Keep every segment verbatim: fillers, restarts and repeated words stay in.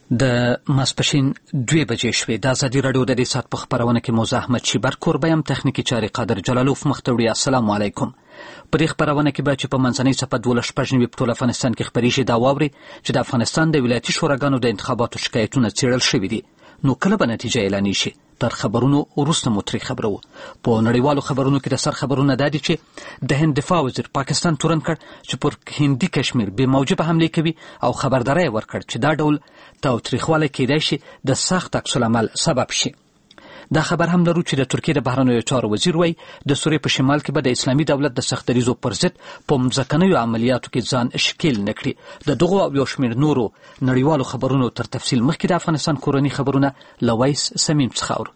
د ماسپښین دوه بجې شوې. د ازادي راډیو د دې ساعت په خپرونه کې موزه احمد شیبر کوربه یم، تخنیکي چارې قادر جلالوف مختوړي. السلام علیکم. په دې خپرونه کې به چې په منځنۍ څپه دولس شپږ نوي په ټول افغانستان کې خپریږي دا واوري چې د افغانستان د ولایتي شوراګانو د انتخاباتو شکایتونه څېړل شوي دي. نو کله به نتیجه اعلانې شي؟ تر خبرونو وروسته مو ترې خبرو. په نړیوالو خبرونو کې د سر خبرونه دا دي چې د هند دفاع وزیر پاکستان تورن کړ چې پر هندي کشمیر بې موجبه حملې کوي او خبرداری ورکړ چې دا ډول تاوتریخوالی کیدای شي د سخت عکس العمل سبب شي. دا خبر هم لرو چې د ترکیې د بهرنیو چارو وزیر وایي د سوریې په شمال کې به د اسلامي دولت د سختدریزو پر ضد په مځکنیو عملیاتو کې ځان ښکیل نه کړي. د دغو او یو شمېر نورو نړیوالو خبرونو تر تفصیل مخکې د افغانستان کورني خبرونه له ویس سمیم څخه اورو.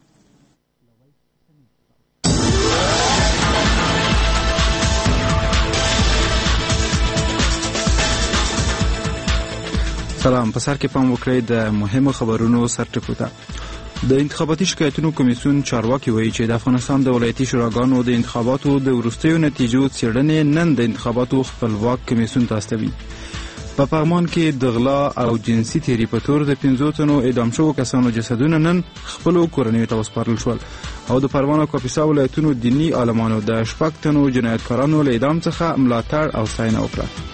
سلام. په سر کې پام وکړئ د مهمو خبرونو سرټکو ته. د انتخاباتي شکایتونو کمیسیون چارواکي وایي چې د افغانستان د ولایتي شوراګانو د انتخاباتو د وروستیو نتیجو څېړنې نن د انتخاباتو خپلواک کمیسیون ته استوي. په پغمان کې د غلا او جنسي تیري په تور د پنځو تنو اعدام شوو کسانو جسدونه نن خپلو کورنیو ته وسپارل شول او د پروان او کاپیسا ولایتونو دیني عالمانو د شپږ تنو جنایتکارانو له اعدام څخه ملاتړ او ستاینه وکړه.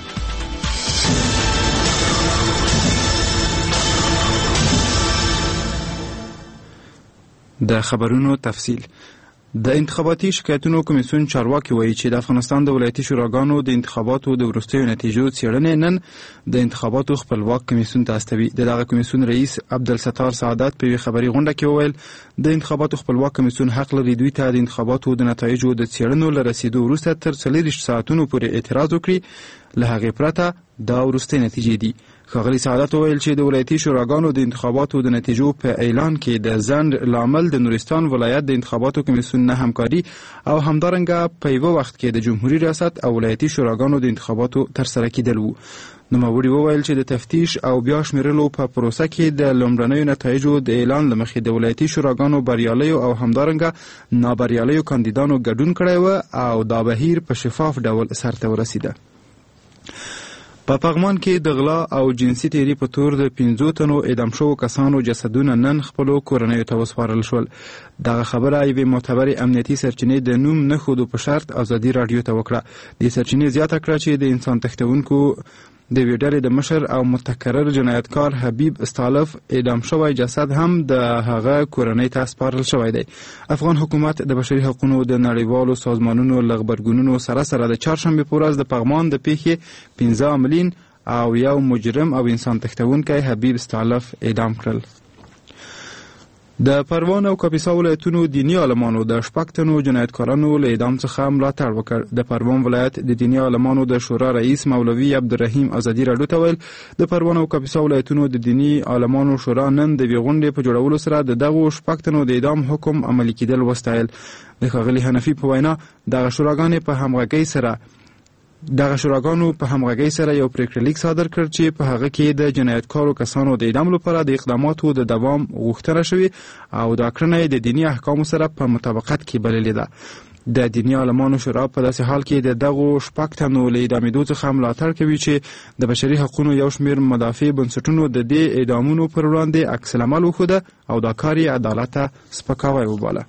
د خبرونو تفصیل. د انتخاباتي شکایتونو کمیسیون چارواکي وایي چې د افغانستان د ولایتي شوراګانو د انتخاباتو د وروستیو نتیجو څېړنې نن د انتخاباتو خپلواک کمیسیون ته استوي. د دغه کمیسیون رئیس عبدالستار سعادت په یوې خبري غونډه کې وویل د انتخاباتو خپلواک کمیسیون حق لري دوی ته د انتخاباتو د نتایجو د څېړنو له رسیدو وروسته تر څلېرویشت ساعتونو پورې اعتراض وکړي. له هغې پرته دا وروستۍ نتیجې دي. ښاغلي سعادت وویل چې د ولایتي شوراګانو د انتخاباتو د نتیجو په اعلان کې د ځنډ لامل د نورستان ولایت د انتخاباتو کمیسیون نه همکاري او همدارنګه په یوه وخت کې د جمهوریت ریاست او ولایتي شوراګانو د انتخاباتو ترسره کیدل وو. نوموړي وویل چې د تفتیش او بیا شمیرلو په پروسه کې د لومړنیو نتایجو د اعلان له مخې د ولایتي شوراګانو بریالیو او همدارنګه نابریالیو کاندیدانو ګډون کړی و او دا بهیر په شفاف ډول سرته ورسیده. په پغمان کې د غلا او جنسي تیري په تور د پنځو تنو اعدام شوو کسانو جسدونه نن خپلو کورنیو ته وسپارل شول. دغه خبره یوې معتبرې امنیتي سرچینې د نوم نه ښودو په شرط ازادي راډیو ته وکړه. دې سرچینې زیاته کړه چې د انسان تښتونکو د یوې ډلې د مشر او متکرر جنایتکار حبیب استالف اعدام شوی جسد هم د هغه کورنۍ ته سپارل شوی دی. افغان حکومت د بشري حقوقو د نړیوالو سازمانونو له غبرګونونو سره سره د چهارشنبې په ورځ د پغمان د پیښې پنځه عاملین او یو مجرم او انسان تښتونکی حبیب استالف اعدام کړل. د پروان او کاپیسا ولایتونو دیني عالمانو د شپږ تنو جنایتکارانو له اعدام څخه ملاتړ وکړ. د پروان ولایت د دیني عالمانو د شورا رئیس مولوي عبدالرحیم ازادي راډیو ته ویل د پروان او کاپیسا ولایتونو د دیني عالمانو شورا نن د یوې غونډې په جوړولو سره د دغو شپږ تنو د اعدام حکم عملي کیدل وستایل. د ښاغلي حنفي په وینا دغه شوراګانې په همغږۍ سره دغه شوراګانو په همغږۍ سره یو پریکړه لیک صادر کړ چې په هغه کې د جنایتکارو کسانو د اعدام لپاره د اقداماتو د دوام غوښتنه شوې او دا کړنه د دیني احکامو سره په مطابقت کې بللې ده. د دیني عالمانو شورا په داسې حال کې د دغو شپږ تنو له اعدامېدو څخه ملاتړ کوي چې د بشري حقوقو یو شمېر مدافع بنسټونو د دې اعدامونو پر وړاندې عکس العمل وښوده او دا کار یې عدالت ته سپکاوی وباله.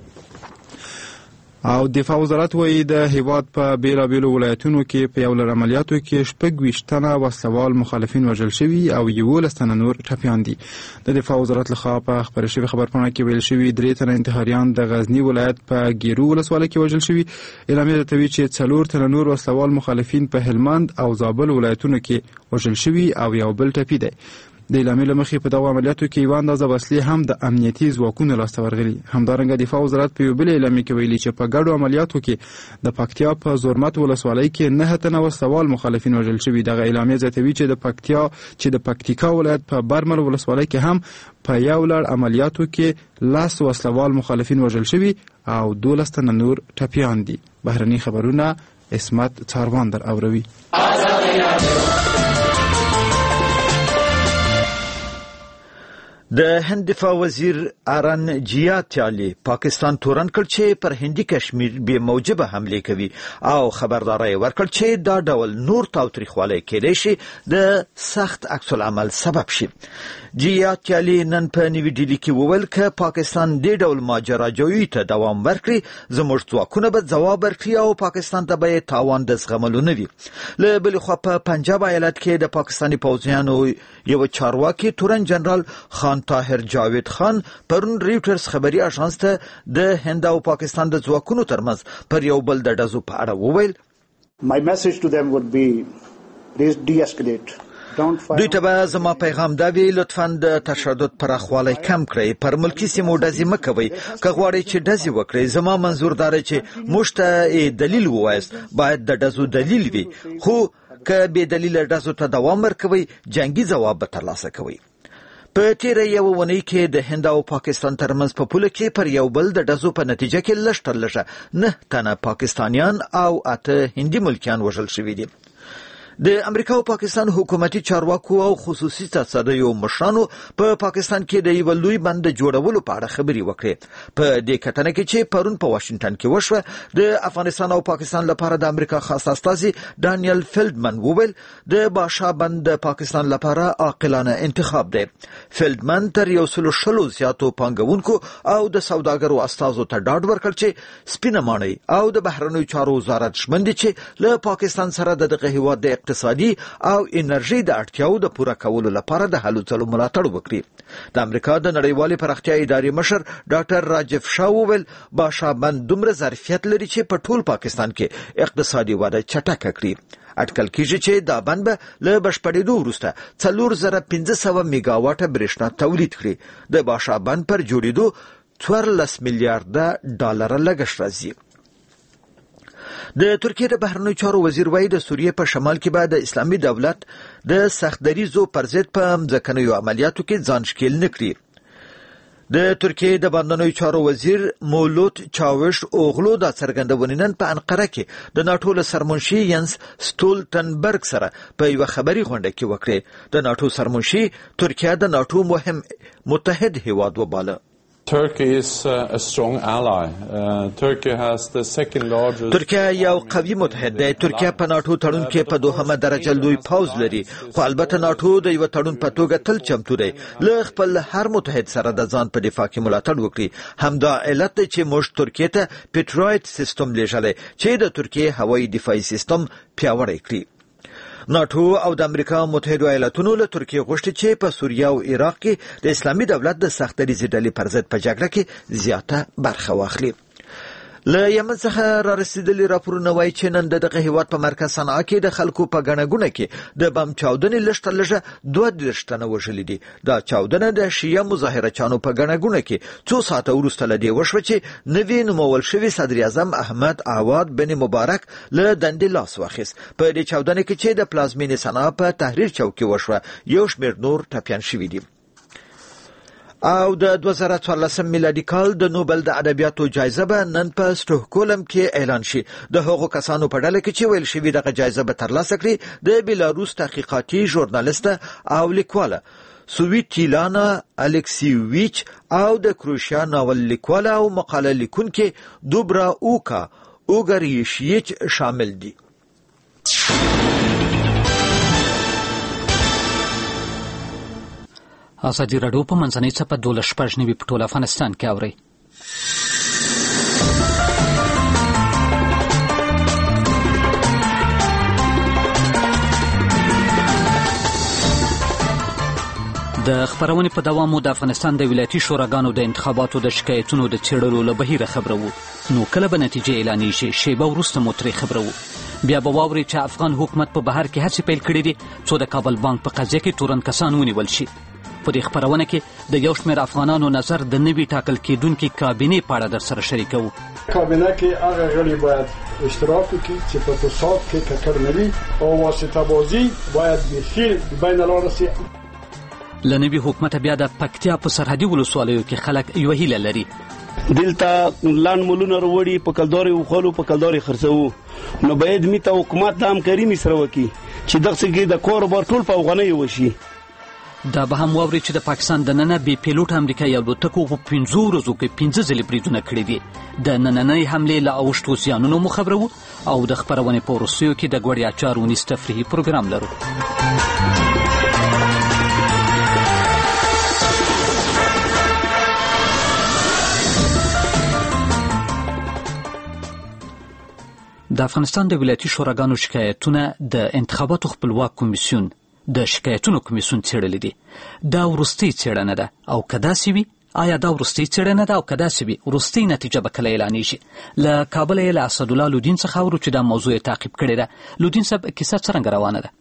او دفاع وزارت وایي د هیواد په بیلابیلو ولایتونو کې په یو لړ عملیاتو کې شپږ ویشت تنه وسلوال مخالفین وژل شوي او یولس تنه نور ټپیان دي. د دفاع وزارت لخوا په خپره شوې خبرپاڼه کې ویل شوي درې تنه انتحاریان د غزني ولایت په ګیرو ولسوالۍ کې وژل شوي. اعلامیه زیاتوي چې څلور تنه نور وسلوال مخالفین په هلمند او زابل ولایتونو کې وژل شوي او یو بل ټپي دی. د اعلامیې له مخې په دغو عملیاتو کې یوه اندازه وسلې هم د امنیتي ځواکونو لاسته ورغلي. همدارنګه دفاع وزارت په یو بل اعلامیې کې ویلي چې په ګډو عملیاتو کې د پکتیا په زرمت ولسوالۍ کې نهه تنه وسلوال مخالفین وژل شوي. دغه اعلامیه زیاتوي چې د پکتیا چې د پکتیکا ولایت په برمل ولسوالۍ کې هم په یو لړ عملیاتو کې لس وسلوال مخالفین وژل شوي او دولس تنه نور ټپیان دي. بهرني خبرونه اسمت څاروان در اوروي. د هند دفاع وزیر آرن جیاتیالی پاکستان تورن کړ چې پر هندي کشمیر به موجبه حمله کوي او خبرداري ورکړ چې دا ډول نور تاوتریخوالی کېدای شي د سخت عکس العمل سبب شي. جیاتیالی نن په نیوي ډیلي کې وویل چې پاکستان دې ډول ماجراجویي ته دوام ورکړي زموږ ځواکونه به ځواب ورکړي او پاکستان ته به تاوان د زغملو نه وي. له بلې خوا په پنجاب ایالت کې د پاکستاني پوځیانو یو چارواکي تورن جنرال خان طاهر جاوید خان پرون ریوټرز خبري اژانس ته د هند او پاکستان د ځواکونو ترمنځ پر یو بل د ډزو په اړه وویل. My message to them would be please de-escalate. دوی ته به زما پیغام دا وی لطفاً د تشدد پراخوالی کم کړئ، پر ملکی سیمو ډزې مه کوئ، که غواړئ چې ډزې وکړئ. زما منظور دا دی چې موږ ته دلیل ووایاست، باید د ډزو دلیل وي، خو که بې دلیله ډزو ته دوام ورکوئ جنگي ځواب به ترلاسه کوئ. په تیره یوه اونۍ کې د هند او پاکستان ترمنځ په پوله کې پر یو بل د ډزو په نتیجه کې لږ تر لږه نه تنه پاکستانیان او اته هندي ملکیان وژل شوي دي. د امریکا او پاکستان حکومتي چارواکو او خصوصي تصدیو مشرانو په پاکستان کې د یو لوی بند جوړولو په اړه خبري وکړې. په دې کتنه کې چې پرون په واشنگټن کې وشوه، د افغانستان او پاکستان لپاره د امریکا خاص استازي ډانیل فیلډمن وویل د باشا بند د پاکستان لپاره عاقلانه انتخاب دی. فیلډمن تر یو سل شلو زیاتو پانګونکو او د سوداګرو استازو ته ډاډ ورکړ چې سپینه ماڼۍ او د بهرنیو چارو وزارت ژمن دي چې له پاکستان سره د دغه هیواد د اقتصادي او انرژي د اړتیاو د پوره کولو لپاره د هلو ځلو ملاتړ وکړي. د امریکا د نړیوالې پراختیا ادارې مشر ډاکټر راجف شاه وویل باشا بند دومره ظرفیت لري چې په ټول پاکستان کې اقتصادي وده چټکه کړي. اټکل کېږي چې دا بند به له بشپړېدو وروسته څلور زره پنځه سوه میګا واټه برېښنا تولید کړي. د باشا بند پر جوړېدو څوارلس میلیارډه ډالره لګښت راځي. د ترکیې د بهرنیو چارو وزیر وایي د سوریې په شمال کې به د اسلامي دولت د سختدریزو پر ضد په ځمکنیو عملیاتو کې ځان ښکیل نه کړي. د ترکیې د بهرنیو چارو وزیر مولوت چاوش اوغلو دا څرګندونې نن په انقره کې د ناټو له سرمنشي ینس ستولتنبرګ سره په یوه خبري غونډه کې وکړې. د ناټو سرمنشي ترکیه د ناټو مهم متحد هیواد وباله. Turkey is uh, a strong ally. Uh, Turkey has the second largest. ترکیه یو قوي متحد دی. ترکیه په ناټو تړون کې په دوهمه درجه لوی پوځ لري، خو البته ناټو د یو تړون په توګه تل چمتو دی له خپل هر متحد سره د ځان په دفاع کې ملاتړ وکړي. همدا علت دی چې موږ ترکیه ته پیټرویټ سیستم لیږلی چې د ترکیه هوایي دفاعي سیستم پیاوړی کړي. ناټو او د امریکا متحده ایالاتونو له ترکیې غوښتي چې په سوریه او عراق کې د اسلامي دولت د سختدریزې ډلې پر ضد په جګړه کې زیاته برخه واخلي. له یمن څخه را رسیدلي راپورونه وایي چې نن د دغه هیواد په مرکز صنعا کې د خلکو په ګڼه ګوڼه کې د بم چاودنې لږ تر لږه دوه دېرش تنه وژلي دي. دا چاودنه د شیعه مظاهرچیانو په ګڼه ګوڼه کې څو ساعته وروسته له دې وشوه چې نوي نومول شوي صدر اعظم احمد عواد بن مبارک له دندې لاس واخیست. په دې چاودنه کې چې د پلازمینې صنعا په تحریر چوک کې وشوه یو شمېر نور ټپیان شوي دي. او د دوه زره څوارلسم میلادي کال د نوبل د ادبیاتو جایزه به نن په سټوکهولم کې اعلان شي. د هغو کسانو په ډله کې چې ویل شوي دغه جایزه به ترلاسه کړي د بیلاروس تحقیقاتي ژورنالیسته او لیکواله سویتیلانا الکسیویچ او د کروشیا ناول لیکواله او مقاله لیکونکي دوبرا اوکا اوګریشیچ شامل دي. ازادي راډیو په منځنۍ څپه دولس شپږ نوي په ټول افغانستان کې اوري. د خبرونې په دوام مو د افغانستان د ولایتي شوراګانو د انتخاباتو د شکایتونو د څېړلو له بهیره خبرو. نو کله به نتیجې اعلانېږي؟ شیبه وروسته مو ترې خبرو. بیا به واورئ چې افغان حکومت په بهر کې هڅې پیل کړي دي څو د کابل بانک په قضیه کې تورن کسان ونیول شي. په دې خبرونه کې د یو شمېر افغانانو نظر د نوي ټاکل کېدونکې کابینې په اړه درسره شریکوو. کابینه کې هغه غړي باید اشتراک وکړي چې په فساد کې ککړ نه وي او واسطه بازي باید بیخي بین لاره سي. له نوي حکومته بیا د پکتیا په سرحدي ولسوالیو کې خلک یوه هیله لري. دلته لان مولونه وروړي په کلداري وخلو په کلداري خرڅو، نو باید میته حکومت د همکاري سره وکړي چې دغه څنګه د کور بار ټول په افغانۍ وشي. دا به هم واوري چې د پاکستان د ننه بې پیلوټ امریکایي الوتکو په پنځو ورځو کې پنځه ځلې بریدونه کړي دي. د نننۍ حملې له اوښتو زیانونو مو خبرو او د خپرونې په وروستیو کې د ګوړیا چارونیز تفریحي پروګرام لرو. د افغانستان د ولایتي شوراګانو شکایتونه د انتخاباتو خپلواک کمیسیون د شکایتونو کمیسیون څېړلې دي. دا وروستۍ څېړنه ده او که داسې وي آیا دا وروستۍ څېړنه ده او که داسې وي وروستۍ نتیجه به کله اعلانېږي؟ له کابله یې له اسدالله لودین څخه اورو چې دا موضوع یې تعقیب کړې ده. لودین صاحب کیسه څرنګه روانه ده؟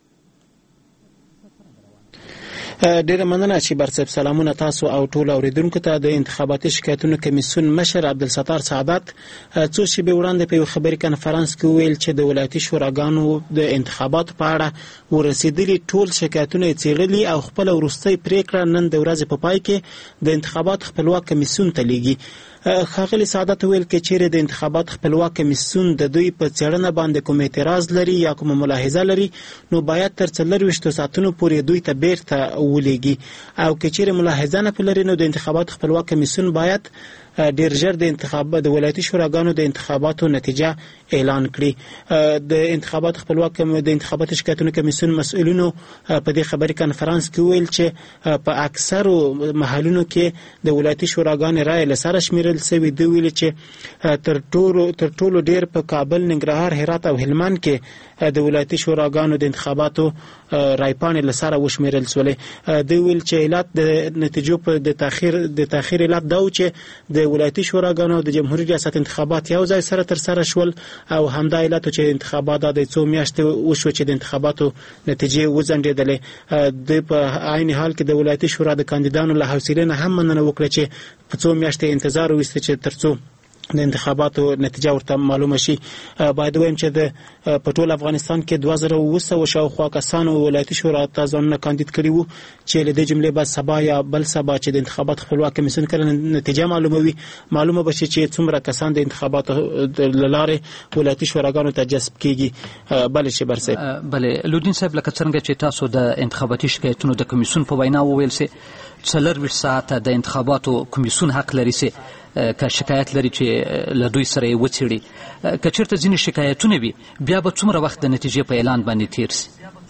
ډیره مننه چې برصب سلامونه تاسو او ټول اوریدونکو ته. د انتخاباتي شکایتونو کمیسیون مشر عبدالستار سعادت څو شېبې وړاندې په یو خبري کنفرانس کې ویل چې د ولایتي شوراګانو د انتخاباتو په اړه ورسېدلي ټول شکایتونه یې څېړلي او خپله وروستۍ پریکړه نن د ورځې په پای کې د انتخاباتو خپلواک کمیسیون ته لیږي. ښاغلي سعادت ویل کې چیرې د انتخابات خپلواک کمیسیون د دوی په څېړنه باندې کوم اعتراض لري یا کوم ملاحظه لري نو باید تر څلرویشتو ساعتونو پورې دوی ته بیرته ولېږي او که چیرې ملاحظه نه لري نو د انتخابات خپلواک کمیسیون باید ډیر ژر د انتخاب د ولایتي شوراګانو د انتخاباتو نتیجه اعلان کړي. د انتخابات خپلواک د انتخاباتي شکایتونو کمیسیون مسؤلینو په دې خبري کنفرانس کې ویل چې په اکثرو محلونو کې د ولایتي شوراګانو رایې له سره شمیرل شوې. دوی ویل چې تر ټولو تر ټولو ډیر په کابل، ننګرهار، هرات او هلمند کې د ولایتي شوراګانو د انتخاباتو رایپانې له سره وشمیرل شولې. دوی ویل چې علت د نتیجو په د تاخير د تاخير علت دا و چې د ولایتي شوراګانو د جمهوریت ریاست انتخابات یو ځای سره تر سره شول او همدا علت چې انتخابات د څو میاشتې وشو چې د انتخاباتو نتیجې وځنډېدلې. د په عین حال کې د ولایتي شورا د کاندیدانو له حوصلې نه هم مننه وکړه چې په څو میاشتې انتظار وکړي چې ترڅو د انتخاباتو نتیجه ورته معلومه شي. باید وایم چې د په ټول افغانستان کې دوه زره اوه سوه شاوخوا کسانو ولایتي شورا ته ځانونه کاندید کړي وو چې له دې جملې به سبا یا بل سبا چې د انتخابات خپلواک کمیسیون کله نتیجه معلوموي معلومه بشي چې څومره کسان د انتخاباتو له لارې ولایتي شوراګانو ته جذب کیږي. بله چې برسه بله لودین صاحب لکه څنګه چې تاسو د انتخاباتي شکایتونو د کمیسیون په وینا وویل سي څلرویشت ساعته د انتخاباتو کمیسیون حق لري سي که شکایت لري چې له دوی سره یې وڅېړي. که چېرته ځینې شکایتونه وي بیا به څومره وخت د نتیجې په اعلان باندې تیر سي؟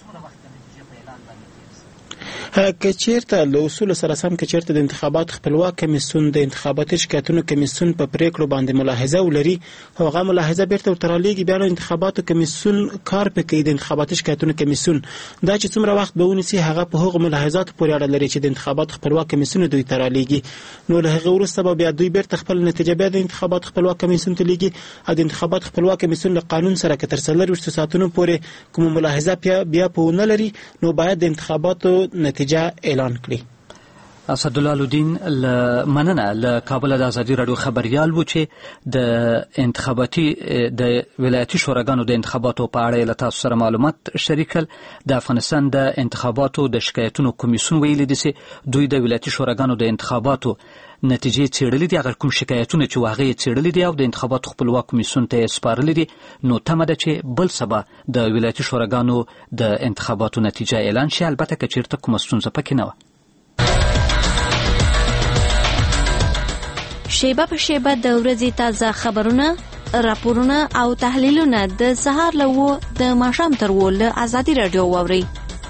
که چیرته له اصول سره سم که چیرته د انتخابات خپلواک کمیسیون د انتخاباتي شکایتونو کمیسیون په پریکړو باندې ملاحظه ولري هغه ملاحظه بیرته ورته رالیږي بیا نو انتخاباتو کمیسیون کار پې کوي. د انتخاباتي شکایتونو کمیسیون دا چې څومره وخت به ونیسي هغه په هغو ملاحظاتو پورې اړه لري چې د انتخابات خپلواک کمیسیون دوی ته رالیږي. نو له هغه وروسته به بیا دوی بیرته خپل نتیجه بیا د انتخابات خپلواک کمیسیون ته لیږي او د انتخابات خپلواک کمیسیون له قانون سره که تر څلرویشتو ساعتونو پورې کوم ملاحظه بیا په ونه لري نو باید د انتخاباتو نتیجه اعلان کړي. اسدالله لودین مننه. له کابل د ازادي راډیو خبريال و چې د انتخاباتي د ولایتي شوراګانو د انتخاباتو په اړه له تاسو سره معلومات شریکل. د افغانستان د انتخاباتو د شکایتونو کمیسیون ویلي دي چې دوی د ولایتي شوراګانو د انتخاباتو نتیجې څېړلې دي. هغه کوم شکایتونه چې هغه یې څېړلي دي او د انتخاباتو خپلواک کمیسیون ته یې سپارلي دي نو تمه ده چې بل سبا د ولایتي شوراګانو د انتخاباتو نتیجه اعلان شي، البته که چېرته کومه ستونزه پکې نه وه. شیبه په شیبه د ورځې تازه خبرونه، راپورونه او تحلیلونه د سهار له اوه د ماښام تر اوه له ازادي راډیو واورئ.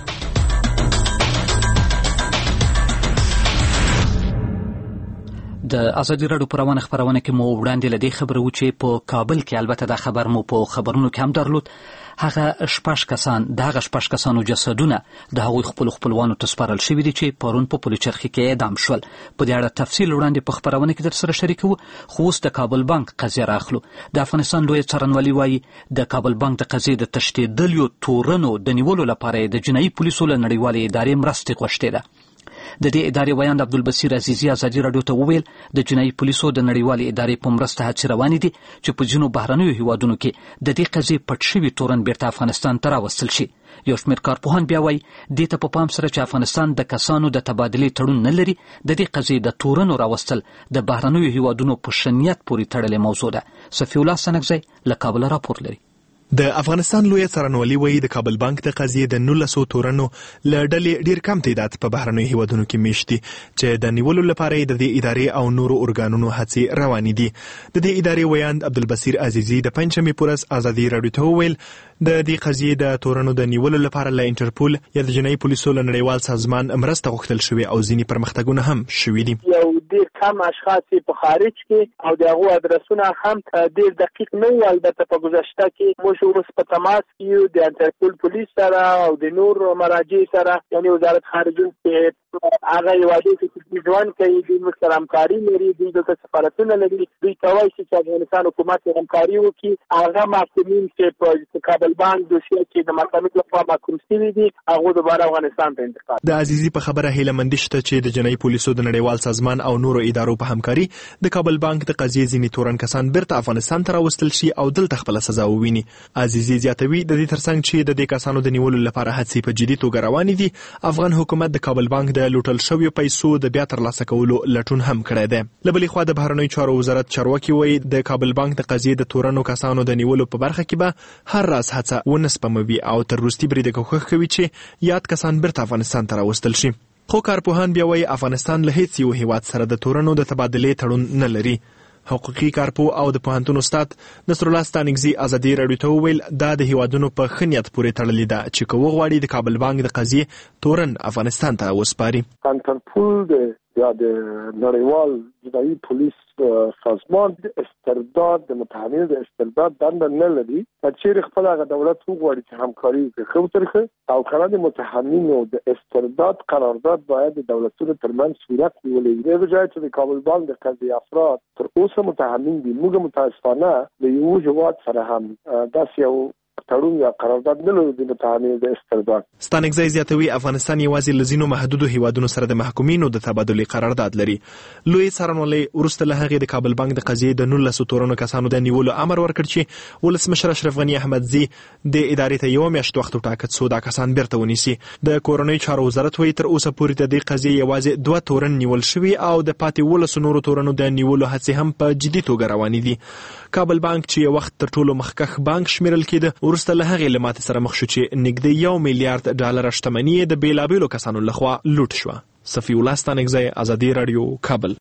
د ازادي راډیو په روانه خبرونه کې مو وړاندې له دې خبره و چې په کابل کې البته دا خبر مو په خبرونو کې هم درلود هغه شپږ کسان د هغه شپږ کسانو جسدونه د هغوی خپل خپلوانو ته سپارل شوي دي چې پرون په پلوچرخي کې اعدام شول. په دې اړه تفصیل وړاندې په خبرونه کې در سره شریکوو خو اوس د کابل بانک قضیه راخلو. د افغانستان لویه څارنوالي وایي د کابل بانک د قضیې د تشدیدلیو تورنو د نیولو لپاره د جنایي پولیسو له نړیوالې ادارې مرستې غوښتې ده. د دې ادارې ویاند عبدالبصیر عزیزي ازادي راډیو ته وویل د جنایي پولیسو د نړیوالې ادارې په مرسته هڅې روانې دي چې په ځینو بهرنیو هیوادونو کې د دې قضیې پټ شوي تورن بیرته افغانستان ته راوستل شي. یو شمېر کارپوهان بیا وایي دې ته په پام سره چې افغانستان د کسانو د تبادلې تړون نه لري د دې قضیې د تورنو راوستل د بهرنیو هیوادونو په ښه نیت پورې تړلې موضوع ده. صفي الله سنګزی له کابله راپور لري. د افغانستان لوی څارنوالي وایي د کابل بانک د قضیې د نولسو تورنو له ډلې ډیر کم تعداد په بهرنیو هیوادونو کې میشت دي چې د نیولو لپاره د دې ادارې او نورو ارګانونو هڅې روانې دي. د دې ادارې ویاند عبدالبصیر عزیزي د پنځمې پر ورځ ازادي راډیو ته وویل د دې قضیې د تورنو د نیولو لپاره له انټرپول یا د جنایي پولیسو له نړیوال سازمان مرسته غوښتل شوې او ځینې پرمختګونه هم شوي دي. یو ډیر کم اشخاص په خارج کې او د هغو ادرسونه هم ډیر دقیق نه وو. البته په گذشته کې موږ اوس په تماس کې د انټرپول پولیس سره او د نور مراجع سره یعنی وزارت خارجه کې هغه یوازې چې ځوان کوي د مستر همکاري لري د سفارتونو لري دوی کوي چې افغانستان حکومت همکاري وکړي. هغه محکومین چې په کابل بانک دوسیه کې د محکمې لخوا محکوم شوي دي هغه دوباره افغانستان ته انتقال. د عزیزي په خبره هیله مندي شته چې د جنایي پولیسو د نړیوال سازمان او نورو ادارو په همکاري د کابل بانک د قضیې ځینې تورن کسان بیرته افغانستان ته راوستل شي او دلته خپل سزا وویني. عزیزي زیاتوي د دې ترڅنګ چې د دې کسانو د نیولو لپاره هڅې په جدي توګه روانې دي، افغان حکومت د کابل بانک د لوټل شویو پیسو د بیا ترلاسه کولو لټون هم کړی دی. له بلې خوا د بهرنیو چارو وزارت چارواکي وایي د کابل بانک د قضیې د تورنو کسانو د نیولو په برخه کې به هر راز هڅه ونه سپموي او تر وروستي بریده کوښښ کوي چې یاد کسان بیرته افغانستان ته راوستل شي. خو کارپوهان بیا وایي افغانستان له هیڅ یو هیواد سره د تورنو د تبادلې تړون نه لري. حقوقي کارپو او د پوهنتون استاد نصر الله ستانکزي ازادي راډیو ته وویل دا د هیوادونو په ښه نیت پورې تړلې ده چې که وغواړي د کابل بانک د قضیې تورن افغانستان ته وسپاري. انټرپول یا د نړیوال جنایي پولیس سازمان د استرداد د متهمینو د استرداد دنده نه لري. چیرې خپل هغه دولت وغواړي چې همکاري وکړي ښه وترخه او کله د متهمینو د استرداد قرارداد باید د دولتونو ترمنځ صورت نیولی وي. د ځای چې د کابل بانک د قضیې افراد تر اوسه متهمین دي، موږ متاسفانه د یو هیواد سره هم داسې یو تړون یا قرارداد نه لري د متهمینو د استرداد. ستانکزی زیاتوي افغانستان یوازې له ځینو محدودو هیوادونو سره د محکومینو د تبادلې قرارداد لري. لوی څارنوالي وروسته له هغې د کابل بانک د قضیې د نولسو تورنو کسانو د نیولو امر ورکړ چې ولسمشر اشرف غني احمدزي د ادارې ته یوه میاشت وخت وټاکه څو دا کسان بیرته ونیسي. د کورنیو چارو وزارت وایي تر اوسه پورې د دې قضیې یوازې دوه تورن نیول شوي او د پاتې ولسو نورو تورنو د نیولو هڅې هم په جدي توګه روانې دي. کابل بانک چې یو وخت تر ټولو مخکښ بانک شمیرل کېده وروسته له هغې له ماتې سره مخ شو چې نږدې یو میلیارډ ډالر شتمني د بېلابېلو کسانو لخوا لوټ شوه. صفي الله ستانکزی، ازادي راډیو، کابل.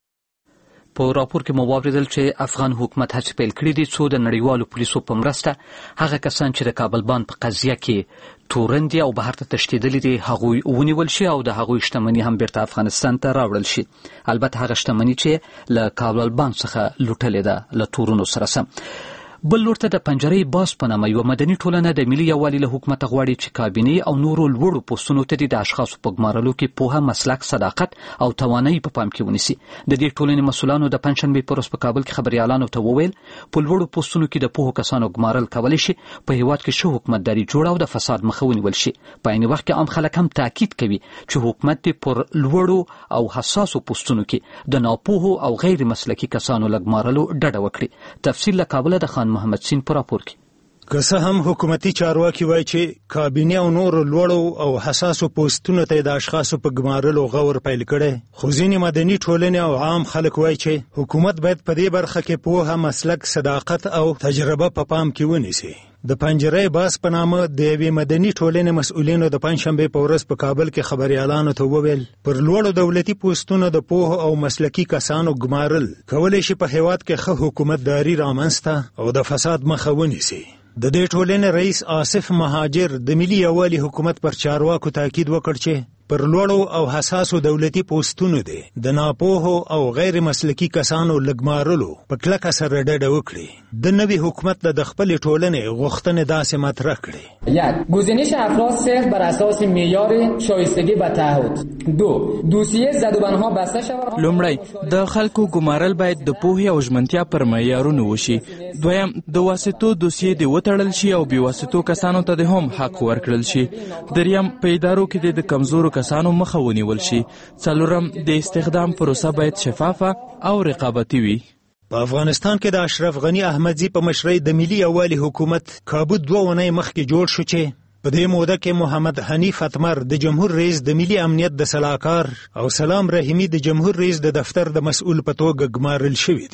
په راپور کې مو واورېدل چې افغان حکومت هڅې پیل کړي دي څو د نړیوالو پولیسو په مرسته هغه کسان چې د کابل بانک په قضیه کې تورن دي او بهر ته تښتېدلي دي هغوی ونیول شي او د هغوی شتمني هم بیرته افغانستان ته راوړل شي. البته هغه شتمني چې له کابل بانک څخه لوټلې ده له تورنو سره سم. بل لور ته د پنجرې باس په نامه یوه مدني ټولنه د ملي یووالي له حکومته غواړي چې کابینې او نورو لوړو پوستونو ته د اشخاصو په ګمارلو کې پوهه، مسلک، صداقت او توانایي په پام کې ونیسي. د دې ټولنې مسؤلانو د پنجشنبې په ورځ په کابل کې خبریالانو ته وویل په لوړو پوستونو کې د پوهو کسانو ګمارل کولی شي په هیواد کې ښه حکومتداري جوړه او د فساد مخه ونیول شي. په عین وخت کې عام خلک هم تاکید کوي چې حکومت دې پر لوړو او حساسو پوستونو کې د ناپوهو او غیر مسلکي کسانو له ګمارلو ډډه وکړي. تفصیل له کابله د خان محمد سین په راپور کې. که څه هم حکومتي چارواکي وایي چې کابینې او نور لوړو او حساسو پوستونو ته د اشخاصو په ګمارلو غور پیل کړی، خو ځینې مدني ټولنې او عام خلک وایي چې حکومت باید په دې برخه کې پوهه، مسلک، صداقت او تجربه په پام کې ونیسي. د پنجرې باس په نامه د یوې مدني ټولنې مسؤلینو د پنجشنبې په ورځ په کابل کې خبریالانو ته وویل پر لوړو دولتي پوستونو د پوهو او مسلکي کسانو ګمارل کولی شي په هیواد کې ښه حکومتداري رامنځته او د فساد مخه ونیسي. د دې ټولنې رئیس آصف مهاجر د ملي یووالي حکومت پر چارواکو تاکید وکړ چې پر لوړو او حساسو دولتي پوستونو دی د ناپوهو او غیر مسلکي کسانو لګمارلو په کلکه سره ډډه وکړي. د نوي حکومت د خپل ټولنې غوښتنې داسې مطرح کړي: یک، گزینش افراد صرف بر اساس معیار شایستگی و تعهد. دو، دوسیه زدوبنها بسته شود. لومړی، د خلکو ګمارل باید د پوهې او ژمنتیا پر معیارونو وشي. دویم، د واسطو دوسیې دې وتړل شي او بې واسطو کسانو ته د هم حق ورکړل شي. دریم، په ادارو کې د کمزورو کسانو مخه ونیول شي. څلورم، د استخدام پروسه باید شفافه او رقابتي وي. په افغانستان کې د اشرف غني احمدزي په مشرۍ د ملي یووالي حکومت کابو دوه اونۍ مخکې جوړ شو چې په دې موده کې محمد حنیف اتمر د جمهور رئیس د ملي امنیت د سلاکار او سلام رحیمی د جمهور رئیس د دفتر د مسؤل په توګه ګمارل شوي دي.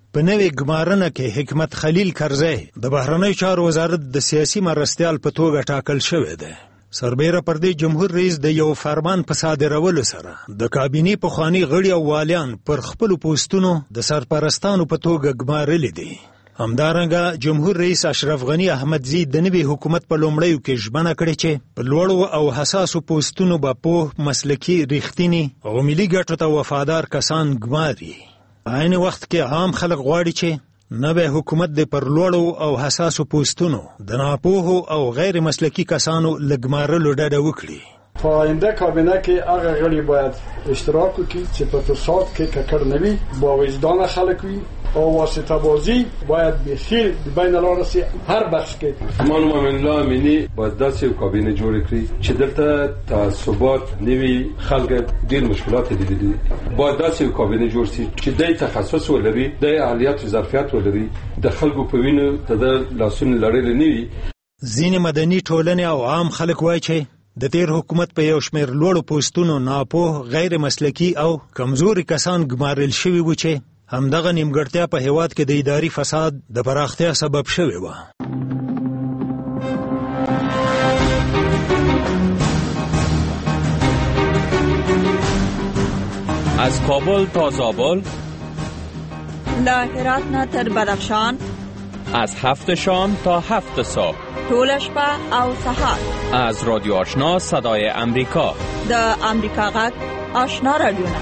په نوې ګمارنه کې حکمت خلیل کرزی د بهرنیو چارو وزارت د سیاسي مرستیال په توګه ټاکل شوی دی. سربیره پر دې جمهور رئیس د یو فرمان په صادرولو سره د کابینې پخواني غړي او والیان پر خپلو پوستونو د سرپرستانو په توګه ګمارلي دي. همدارنګه جمهور رئیس اشرف غنی احمدزي د نوي حکومت په لومړیو کې ژمنه کړې چې په لوړو او حساسو پوستونو به پوه، مسلکي، ریښتیني او ملي ګټو ته وفادار کسان ګماري. په عین وخت کې عام خلک غواړي چې نوی حکومت د پر لوړو او حساسو پوستونو د ناپوهو او غیر مسلکي کسانو له ګمارلو ډډه وکړي. په آینده کابینه کې هغه غړي باید اشتراک وکړي چې په فساد کې ککړ نه وي، با وجدانه خلک وي او واسطه بازی باید بخیر بین الرأسی هر بخش کې. امان مومن الله امینی باید داسې یو کابینه جوړ کړي چې دلته تعصبات نوي خلک ډېر مشکلات لیدلي. باید داسې یو کابینه جوړ شي چې د تخصص ولري، د اهلیت او ظرفیت ولري، د خلکو په وینو ته د لاسونو لړل نه وي. ځینې مدني ټولنې او عام خلک وایي چې د تیر حکومت په یو شمېر لوړو پوستونو ناپوه، غیر مسلکي او کمزوري کسان ګمارل شوي وو چې همدغه نیمګړتیا په هیواد کې د اداري فساد د پراختیا سبب شوی و. از کابل تا زابل، له هرات نه تر بدخشان، از هفت شام تا هفت صبح، ټوله شپه او سهار. از رادیو آشنا صدای امریکا، د امریکا غږ آشنا رادیوونه.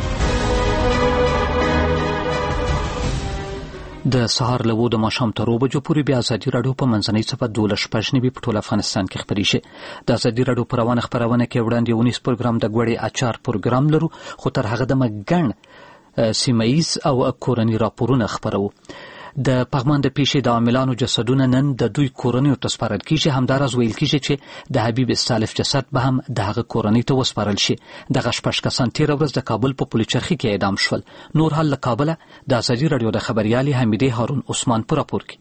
د سهار له وو د ماښام تر اوو بجو پورې بیا ازادي راډیو په منځنۍ صفحه دولس شپږ نوي په ټول افغانستان کې خپرې شي. د ازادي راډیو په روانه خپرونه کې وړاندې ونیس پروګرام د ګوړې اچار پروګرام لرو، خو تر هغه دمه ګڼ سیمه‌ییز او کورني راپورونه خپرو. د پغمان د پیښې د عاملانو جسدونه نن د دوی کورنیو ته سپارل کیږي. همداراز ویل کیږي چې د حبیب استالف جسد به هم د هغه کورنۍ ته وسپارل شي. دغه شپږ کسان تېره ورځ د کابل په پلچرخي کې اعدام شول. نور حال له کابله د ازادي راډیو د خبريالې حمیدې هارون عثمان په راپور کې.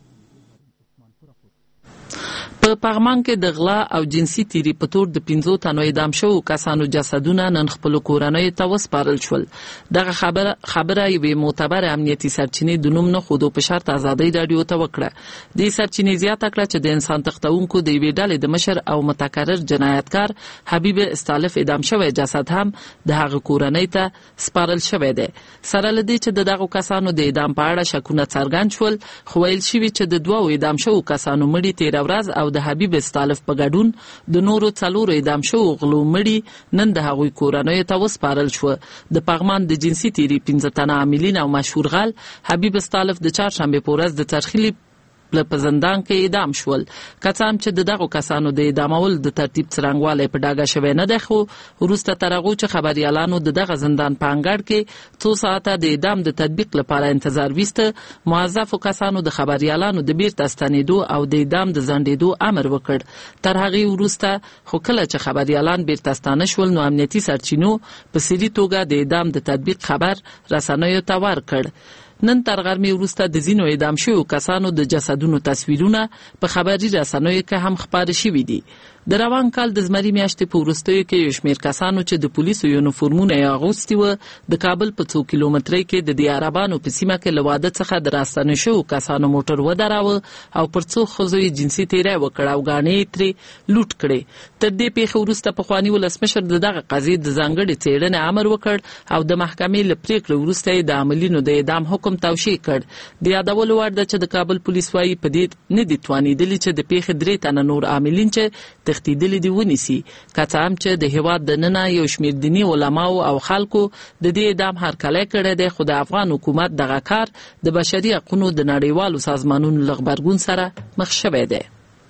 په پغمان کې د غلا او جنسي تیری په تور د پنځو تنو اعدام شوو کسانو جسدونه نن خپل کورنۍ ته وسپارل شول. دغه خبره خبره یوې معتبر امنیتي سرچینې د نوم نه خودو په شرط ازادي رادیو ته وکړه. د سرچینې زیاته کړه چې د انسان تختونکو د یوې ډلې د مشر او متکرر جنایتکار حبیب استالف اعدام شوی جسد هم د هغه کورنۍ ته سپارل شوی دی. سره لدی چې دغه کسانو د اعدام په اړه شکونه څرګند شول، خو ویل شوی چې د دوه اعدام شوو کسانو مړي تیر ورځ او د حبیب استالف په ګډون د نورو څلورو اعدام شوو غلو مړي نن د هغوی کورنۍ ته وسپارل شو. د پغمان د جنسي تیری پنځه تنه عاملین او مشهور غل حبیب استالف د چهارشنبه په ورځ د چرخیلي په زندان کې اعدام شول. کسان چې دغه کسانو د اعدامول د ترتیب څرنګوالی په ډاګه شوی نه دی، خو وروسته تر هغو چې خبریالانو د دغه زندان په انګړ کې څو ساعته د اعدام د تطبیق لپاره انتظار ویسته، موظفو کسانو د خبریالانو د بیرته ستنېدو او د اعدام د ځنډېدو امر وکړ. تر هغې وروسته خو کله چې خبریالان بیرته ستانه شول، نو امنیتي سرچینو په سري توګه د اعدام د تطبیق خبر رسنیو ته ورکړ. نن تر غرمې وروسته د ځینو اعدام شویو کسانو د جسدونو تصویرونه په خبري رسنیو کې هم خپاره شوي دي. د روان کال د زمري میاشتې په وروستیو کې یو شمېر کسانو چې د پولیسو یونیفورمونه یې اغوستي وو د کابل په څو کیلومترۍ کې د دې عربانو په سیمه کې له واده څخه د راستنه شوو کسانو موټر ودراوه او پر څو ښځو یې جنسي تېری وکړ او ګاڼې یې ترې لوټ کړې. تر دې پیښې وروسته پخواني ولسمشر د دغه قضیې د ځانګړې څېړنې امر وکړ او د محکمې له پرېکړې وروسته یې د عاملینو د اعدام حکم توشیح کړ. د یادولو وړ ده چې د کابل پولیس وایي په دې نه دي توانېدلي چې د پیښې درې تنه نور عاملین چې تښتېدلي دي ونیسي، که څه هم چې د هېواد دننه یو شمېر دیني علماو او خلکو د دې اعدام هرکلی کړی دی، خو د افغان حکومت دغه کار د بشري حقونو د نړیوالو سازمانونو له غبرګون سره مخ شوی دی.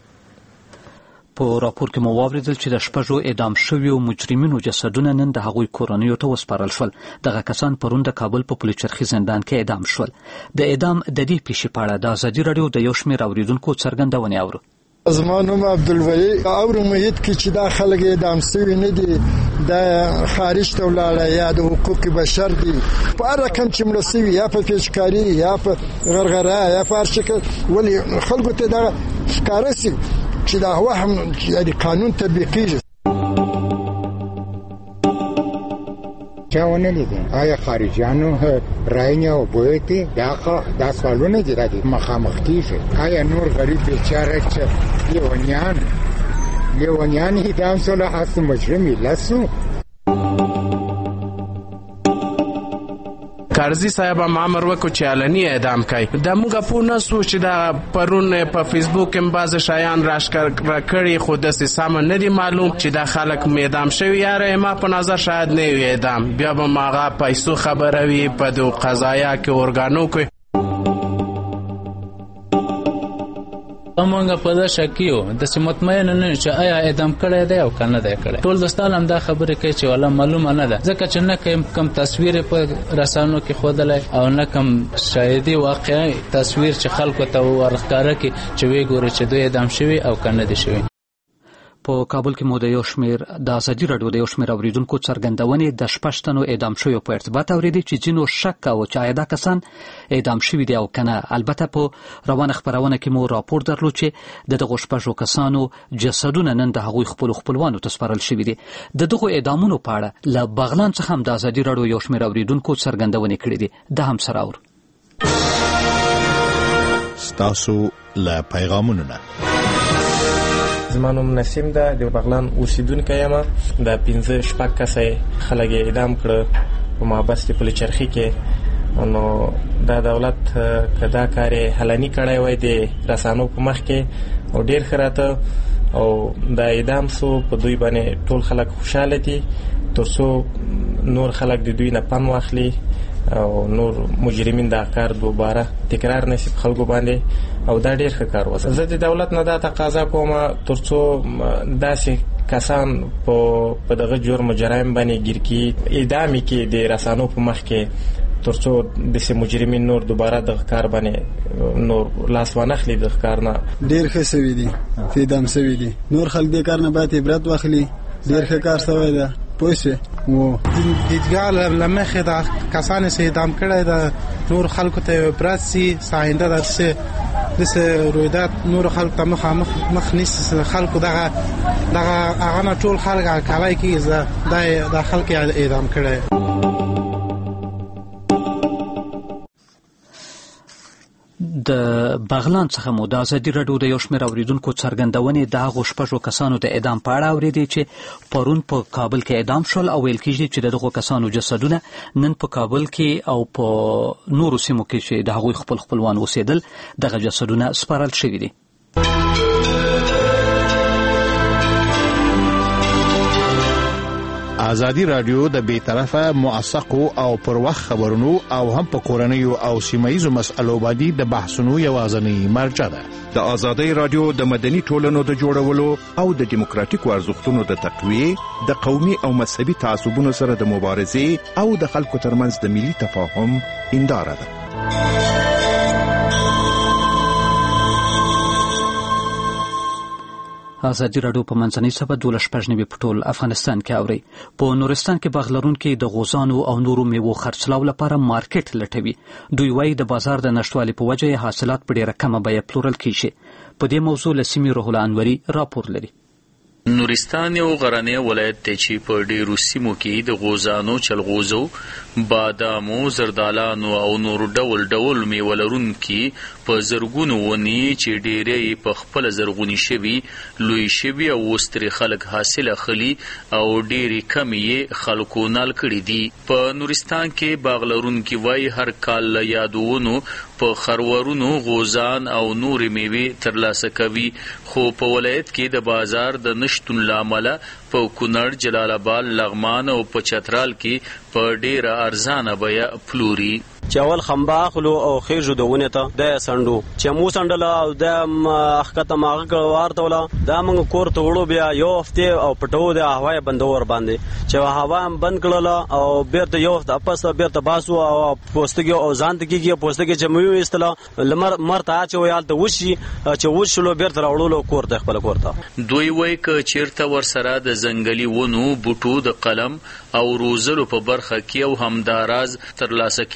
په راپور کې مو واورېدل چې د شپږو اعدام شویو مجرمینو جسدونه نن د هغوی کورنیو ته وسپارل شول. دغه کسان پرون د کابل په پلچرخي زندان کې اعدام شول. د اعدام د دې پیښې په اړه د ازادي راډیو د یو شمېر اوریدونکو څرګندونې اورو. زما نوم عبدالولي اورو محیط کې چې دا خلک اعدام شوي نه دي، د خارج ته ولاړه یا د حقوق بشر دي، په هر رقم چې مړه شوي یا په پیچکاري یا په غرغره یا په هر شکل، ولې خلکو ته دا ښکاره شي چې دا وهم یعنې قانون تطبیقېږي. چا ونه لیدل؟ آیا خارجیانو راینه او بویتي دا دا سوالونه دي راځي مخامخ کیږي. آیا نور غریب بیچاره چې لیونیان لیونیان اعدام سول هست مجرمی لسو؟ کارزی صاحب هم امر وکړو چې علني اعدام کړي. د موږ په نسو چې دا پرون په فیسبوک هم باز شایان راشکر کړي، خو د سم نه دی معلوم چې دا خلک اعدام شوی. یاره ما په نظر شاید نه وي اعدام، بیا به ماغه پیسو خبره وي په د قضایا کې اورګانو کې. موږ په دا شکیو د مطمئن نه چې آیا اعدام کړی دی او کنه دی کړی. ټول دوستان هم دا خبره کوي چې ولا معلومه نه ده، ځکه چې نه کوم کم تصویر په رسانو کې خودلای او نه کم شاهدي واقعي تصویر چې خلکو ته ورښکاره کی چې وی ګوري چې دوی اعدام شوی او کنه دی شوی. په کابل کې مو د یو شمېر د ازادي راډیو د یو شمېر اوریدونکو څرګندونې د شپږ تنو اعدام شویو په ارتباط اوریدي چې ځینو شک کاوه چې آیا دا کسان اعدام شوي دي او کنه. البته په روانه خبرونه کې مو راپور درلود چې د دغو شپږو کسانو جسدونه نن د هغوی خپلو خپلوانو ته سپارل شوي دي. د دغو اعدامونو په اړه له بغلان څخه هم د ازادي راډیو یو شمېر اوریدونکو څرګندونې کړې دي. دا هم سره اورو. ستاسو له پیغامونو نه زما نوم نسیم ده، د بغلان اوسیدونکی یم. د پنځه شپږ کسه خلک اعدام کړه په محبس د پل چرخي کې. نو دا دولت که دا کار حلني کړی وای د رسانو په مخ کې او ډېر ښه راته او دا اعدام سو په دوی باندې ټول خلک خوشحاله دي تر څو نور خلک د دوی نه پن واخلي او نور مجرمین دا کار دوباره تکرار نشي خلکو باندې او دا ډېر ښه کار وسه. زه د دولت نه دا تقاضا کوم تر څو داسې کسان په په دغه جرم جرایم باندې ګیر کی اعدام کی د رسانو په مخ کې تر څو د مجرمین نور دوباره دغه کار باندې نور لاس ونخلي. دغه کار نه ډېر ښه سوي دي، اعدام سوي دي. نور خلک دې کار نه باید عبرت واخلي. ډېر ښه کار سوی ده. پوه و دیدگاه لمخې د کسانو چې اعدام کړی د نور خلکو ته عبرت سي. ساینده درسه دسه رویداد نور خلک ته مخامخ مخ نیسي. خلکو دغه دغه هغه نه ټول خلک کالای کې د د خلک اعدام کړی. د بغلان څخه مو د ازادي راډیو د یو شمېر اوریدونکو څرګندونې د هغو شپږو کسانو د اعدام په اړه اورېدې چې پرون په کابل کې اعدام شول او ویل کېږي چې د دغو کسانو جسدونه نن په کابل کې او په نورو سیمو کې چې د هغوی خپل خپلوان اوسېدل دغه جسدونه سپارل شوي دي. ازادي راډیو د بیطرفه موثقو او پر وخت خبرونو او هم په کورنیو او سیمایي مسألو باندې د بحثونو یوازینی مرجع ده. د ازادي راډیو د مدني ټولنو د جوړولو او د دیموکراتیکو ارزښتونو د تقویه، د قومي او مذهبي تعصبونو سره د مبارزې او د خلکو ترمنځ د ملي تفاهم هنداره ده. ازادي راډیو په منځنۍ سبا دولس شپږ نوي په ټول افغانستان کې اوري. په نورستان کې باغ لرونکي د غوزانو او نورو میوو خرڅلاو لپاره مارکیټ لټوي. دوی وایي د بازار د نشټوالي په وجه حاصلات په ډېره کمه بیه پلورل کیږي. په دې موضوع له سیمې روح الله انوري راپور لري. نورستان یو غرنی ولایت دی چې په ډېرو سیمو کې د غوزانو، چلغوزو، بادامو، زردالانو او نور ډول ډول میوه لرونکي په زرګونو ونې چې ډېری په خپله زرغونې شوي، لوی شوي او اوس ترې خلک حاصل اخلي او ډېرې کمې یې خلکو نال کړي دي. په نورستان کې باغ لرونکي وایي هر کال له یادو ونو په خروارونو غوزان او نورې میوې ترلاسه کوي، خو په ولایت کې د بازار د نشتون له امله په کونړ، جلال آباد، لغمان او په چترال کې په ډیره ارزانه بیه پلوري. چې اول خمبه اخلو او خېژو د ونې ته د سندو چې مو سندله او د اخکته ماغه ورتوله دا موږ کور ته وړو. بیا یو هفته او پټو د هوا بندور باندې چې هوا بند کړله او بیرته یو هفته پس بیرته باسو او پوستګي او ځان ته کېږي پوستګي چې مو استله لمر مرته چې ویالته وشي چې وشلو بیرته راوړلو کور ته خپل کور ته. دوی وایي ک چیرته ور سره د ځنګلي ونو بوټو د قلم او روزلو په برخه کې او همداراز ترلاسه کیدونکو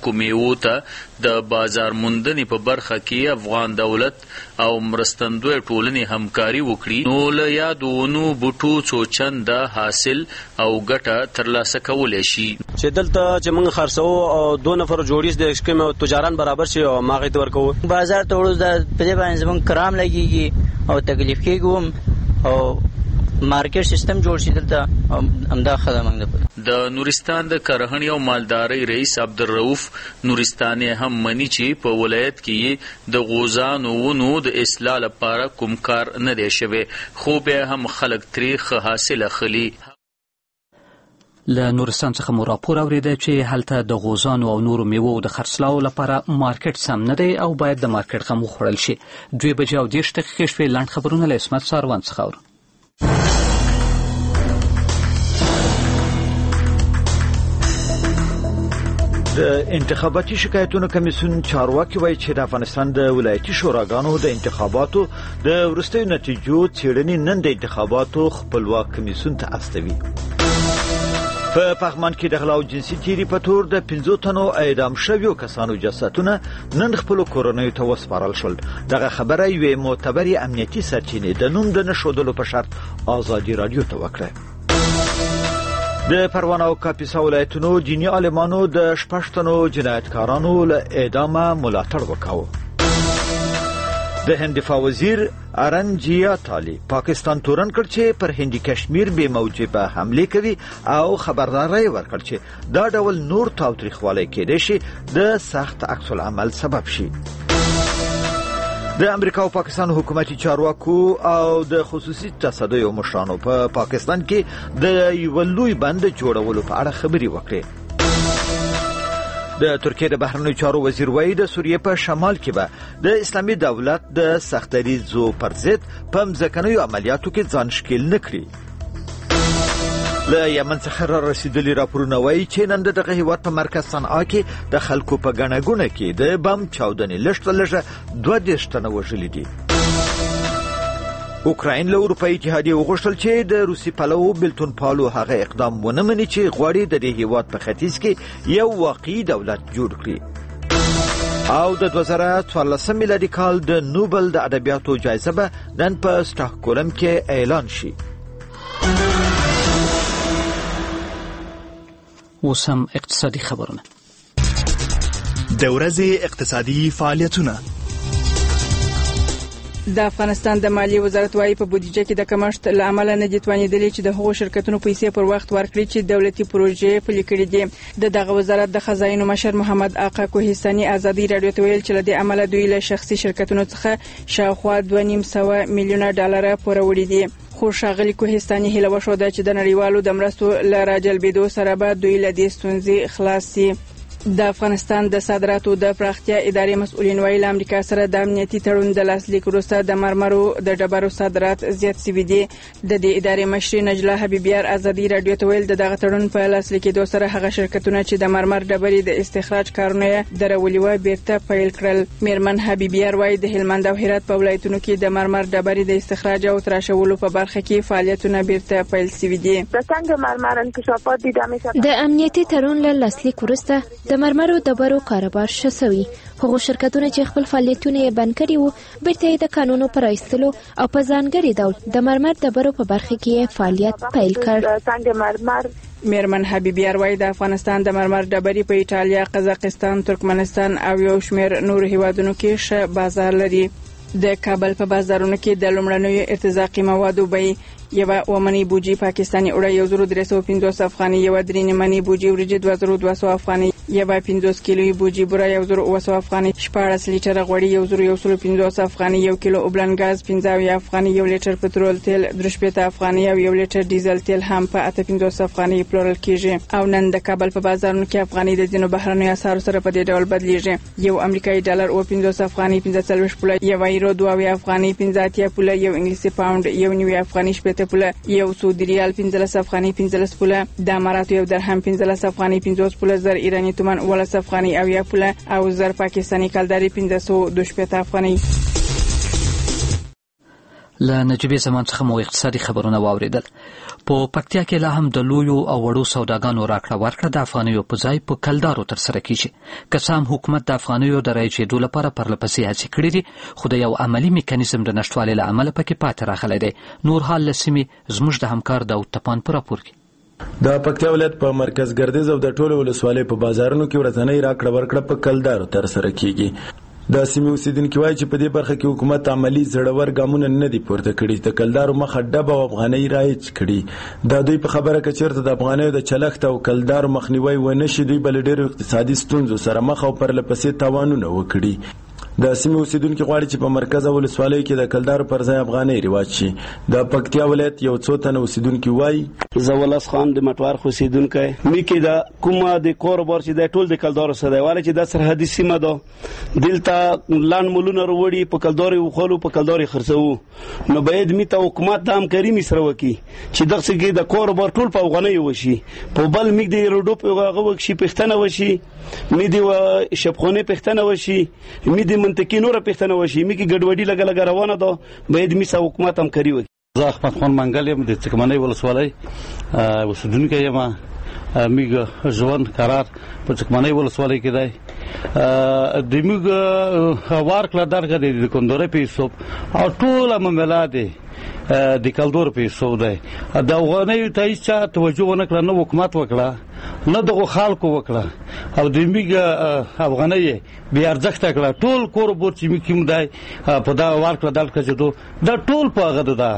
لرونکو میوو ته د بازار موندنې په برخه کې افغان دولت او مرستندوی ټولنې همکاري وکړي نو له یادو ونو بوټو څو چنده حاصل او ګټه ترلاسه کولی شي. چې دلته چې موږ خرڅو او دو نفر جوړیس د کوم تجاران برابر شي او ماغې ته ورکوو بازار ته وړو د په دې باندې زموږ کرام لګېږي او تکلیف کېږو او مارکیټ سیستم جوړ شي دلته همدا ښه ده موږ دپاره. د نورستان د کرهڼې او مالدارۍ رئیس عبدالرؤف نورستاني هم مني چې په ولایت کې د غوزانو ونو د اصلاح لپاره کوم کار نه دی شوی خو بیا هم خلک ترې ښه حاصل اخلي. له نورستان څخه مو راپور اورېده چې هلته د غوزانو او نورو میوو د خرڅلاو لپاره مارکیټ سم نه دی او باید د مارکیټ غم وخوړل شي. دوی بجې او دېرش دقیقې شوې. لنډ خبرونه له عصمت ساروان څخه اورو. د انتخاباتي شکایتونو کمیسیون چارواکي وایي چې د افغانستان د ولایتي شوراګانو د انتخاباتو د وروستیو نتیجو څېړنې نن د انتخاباتو خپلواک کمیسیون ته استوي. په پغمان کې د غلا او جنسي تیري په تور د پنځو تنو اعدام شویو کسانو جسدونه نن خپلو کورنیو ته وسپارل شول. دغه خبره یوې معتبرې امنیتي سرچینې د نوم د نه ښودلو په شرط ازادي راډیو ته وکړه. د پروان او کاپیسا ولایتونو دیني عالمانو د شپږ تنو جنایتکارانو له اعدامه ملاتړ وکاوه. د هند دفاع وزیر ارنجیا تالی پاکستان تورن کړ چې پر هندي کشمیر به موجبه حمله کوي او خبرداري ورکړ چې دا ډول نور تاوتریخوالی کېدای شي د سخت عکس العمل سبب شي. د امریکا او پاکستان حکومتي چارواکو او د خصوصي تصدیو مشرانو په پا پاکستان کې د یو لوی بند جوړولو په اړه خبري وکړي. د ترکیه د بهرنیو چارو وزیر وایي د سوریې په شمال کې به د اسلامي دولت د سختدریځو پر ضد په مځکنیو عملیاتو کې ځان ښکیل نه کړي. له یمن څخه را رسیدلي راپورونه وایي چې نن دغه هیواد په مرکز صنعا کې د خلکو په ګڼه ګوڼه کې د بم چاودنې لږ تر لږه دوه دېرش تنه وژلي دي. اوکراین له اروپایي اتحادیې وغوښتل چې د روسي پلوو بېلتون پالو هغه اقدام ونه مني چې غواړي د دې هیواد په ختیځ کې یو واقعي دولت جوړ کړي. او د دوه زره څوارلسم میلادي کال د نوبل د ادبیاتو جایزه به نن په سټاکهولم کې اعلان شي. اوس هم اقتصادي خبرونه. د ورځې اقتصادي فعالیتونه. د افغانستان د مالیې وزارت وايي په بودیجه کې د کمښت له امله نه دي توانېدلي چې د هغو شرکتونو پیسې پر وخت ورکړي چې دولتي پروژې پلي کړي دي. د دغه وزارت د خزاینو مشر محمد آقا کوهستاني ازادي راډیو ته ویل چې له دې امله دوی له شخصي شرکتونو څخه شاوخوا دوه نیم سوه میلیونه ډالره پوره وړي دي. خو ښاغلي کوهستاني هیله وښوده چې د نړیوالو د مرستو له راجلبېدو سره به دوی له دې ستونزې خلاص شي. د افغانستان د صادراتو د پراختیا ادارې مسؤلین ویل امریکا سره د امنیتي تړون د لاسلیک وروسته د مرمرو د ډبرو صادرات زیات شوي دي. د دې ادارې مشرې نجله حبیبیار ازادي راډیو ته ویل د دغه تړون په لاسلیکېدو سره هغه شرکتونه چې د مرمر ډبرې د استخراج کارونه یې درولي وه بیرته پیل کړل. میرمن حبیبیار وایي د هلمند او هرات په ولایتونو کې د مرمر ډبرې د استخراج او تراشولو په برخه کې فعالیتونه بیرته پیل شوي دي. د سنگ مرمر انکشافات دي د امنیتي تړون له لاسلیک وروسته د مرمرو ډبرو کاروبار ښه شوی. هغو شرکتونه چې خپل فعالیتونه یې بند کړي وو بیرته یې د قانونو پر ایستلو او په ځانګړي ډول د مرمر ډبرو په برخه کې یې فعالیت پیل کړ. سنگ مرمر میرمن حبیبیار وایي د افغانستان د مرمر ډبرې په ایټالیا، قزاقستان، ترکمنستان او یو شمېر نورو هیوادونو کې ښه بازار لري. د کابل په بازارونو کې د لومړنیو ارتزاقي موادو بیې یوه اومنۍ بوجي پاکستاني اوړه یو زرو درې سوه پنځوس افغانۍ، یوه درې نیمنۍ بوجي وریجې دوه زرو دوه سوه افغانۍ، یوه پنځوس کیلوي بوجي بوره یو زرو اوه سوه افغانۍ، شپاړس لیټره غوړي یو زرو یو سلو پنځوس افغانۍ، یو کیلو اوبلن ګاز پنځه اویا افغانۍ، یو لیټر پټرول تیل درې شپېته افغانۍ او یو لیټر ډیزل تیل هم په اته پنځوس افغانۍ پلورل کیږي. او نن د کابل په بازارونو کې افغانۍ د ځینو بهرنیو اسعارو سره په دې ډول بدلیږي. یو امریکایي ډالر اوه پنځوس افغانۍ پنځه څلوېښت پوله، یو یورو دوه اویا افغانۍ پنځه اتیا پوله، یو انګلیسي پاونډ یو نوي افغانۍ شپېته پوله، یو سعودي ریال پنځلس افغانۍ پنځلس پوله، د اماراتو یو درهم پنځلس افغانۍ پنځوس پوله، زر ایراني تومان اوولس افغانۍ اویا پوله او زر پاکستاني کلداري پنځه سوه دوه شپېته افغانۍ. له نجیبې زمان څخه مو اقتصادي خبرونه واورېدل. په پکتیا کې لا هم د لویو او وړو سوداګانو راکړه ورکړه د افغانیو په ځای په کلدارو ترسره کیږي. که څه هم حکومت د افغانیو د رایجېدو لپاره پرلپسې هڅې کړې دي، خو د یو عملي میکانیزم د نشتوالي له امله پکې پاتې راغلی دی. نور حال له سیمې زموږ د همکار داود تپان په راپور کې. د پکتیا ولایت په مرکز ګردیز او د ټولو ولسوالۍ په بازارونو کې ورځنی راکړه ورکړه په کلدارو ترسره کیږي. د سیمې اوسیدونکي وایي چې په دې برخه کې حکومت عملی زړور ګامونه نه دي پورته کړي. د کلدارو مخه ډب او افغانۍ رایج کړي. د دوی په خبره کې چیرته د افغانیو د چلښت او کلدارو مخنیوي ونه شي، دوی بل ډېرو اقتصادي ستونزو سره مخ او پرلپسې تاوانونه وکړي. د سیمې اوسیدونکي غواړي چې په مرکز او ولسوالۍ کې د کلدارو پر ځای افغانۍ رواج شي. د پکتیا ولایت یو څو تنه اوسیدونکي وایي زولس خان د مټوار اوسیدونکی میکې د کومه د کوربار چې د ټول د کلدارو سره دی، ولې چې د سرحدي سیمه ده، دلته لاند مولونه وروړي په کلداري وخلو په کلداري خرڅو، نو باید میته حکومت د همکاري سره وکړي چې دغه کې د کوربار ټول په افغانۍ وشي، په بل میک د روډو په هغه وکشي پښتنه وشي، می دی شپخونه پښتنه وشي، می دی منطقي نور پښتنه وشي، می کې ګډوډي لګا لګا روانه ده، باید می سره حکومت همکاري وکړي. زه احمد خان منګل یم د چکمنۍ ولسوالۍ اوسیدونکی یم. میګ ژوند قرار په چکمنۍ ولسوالۍ کې دی. د میګ وارکله درګه د کندورې په حساب او ټول معاملې دي د کلدور په حساب دی. د افغانۍ ته هیڅ توجه ونه کړه، نه حکومت وکړه نه دغه خلکو وکړه، او د میګ افغانۍ بیا ارزښت کړه. ټول کوربور چې می کوم دی په دا وارکله درګه جدو دا ټول په هغه ده.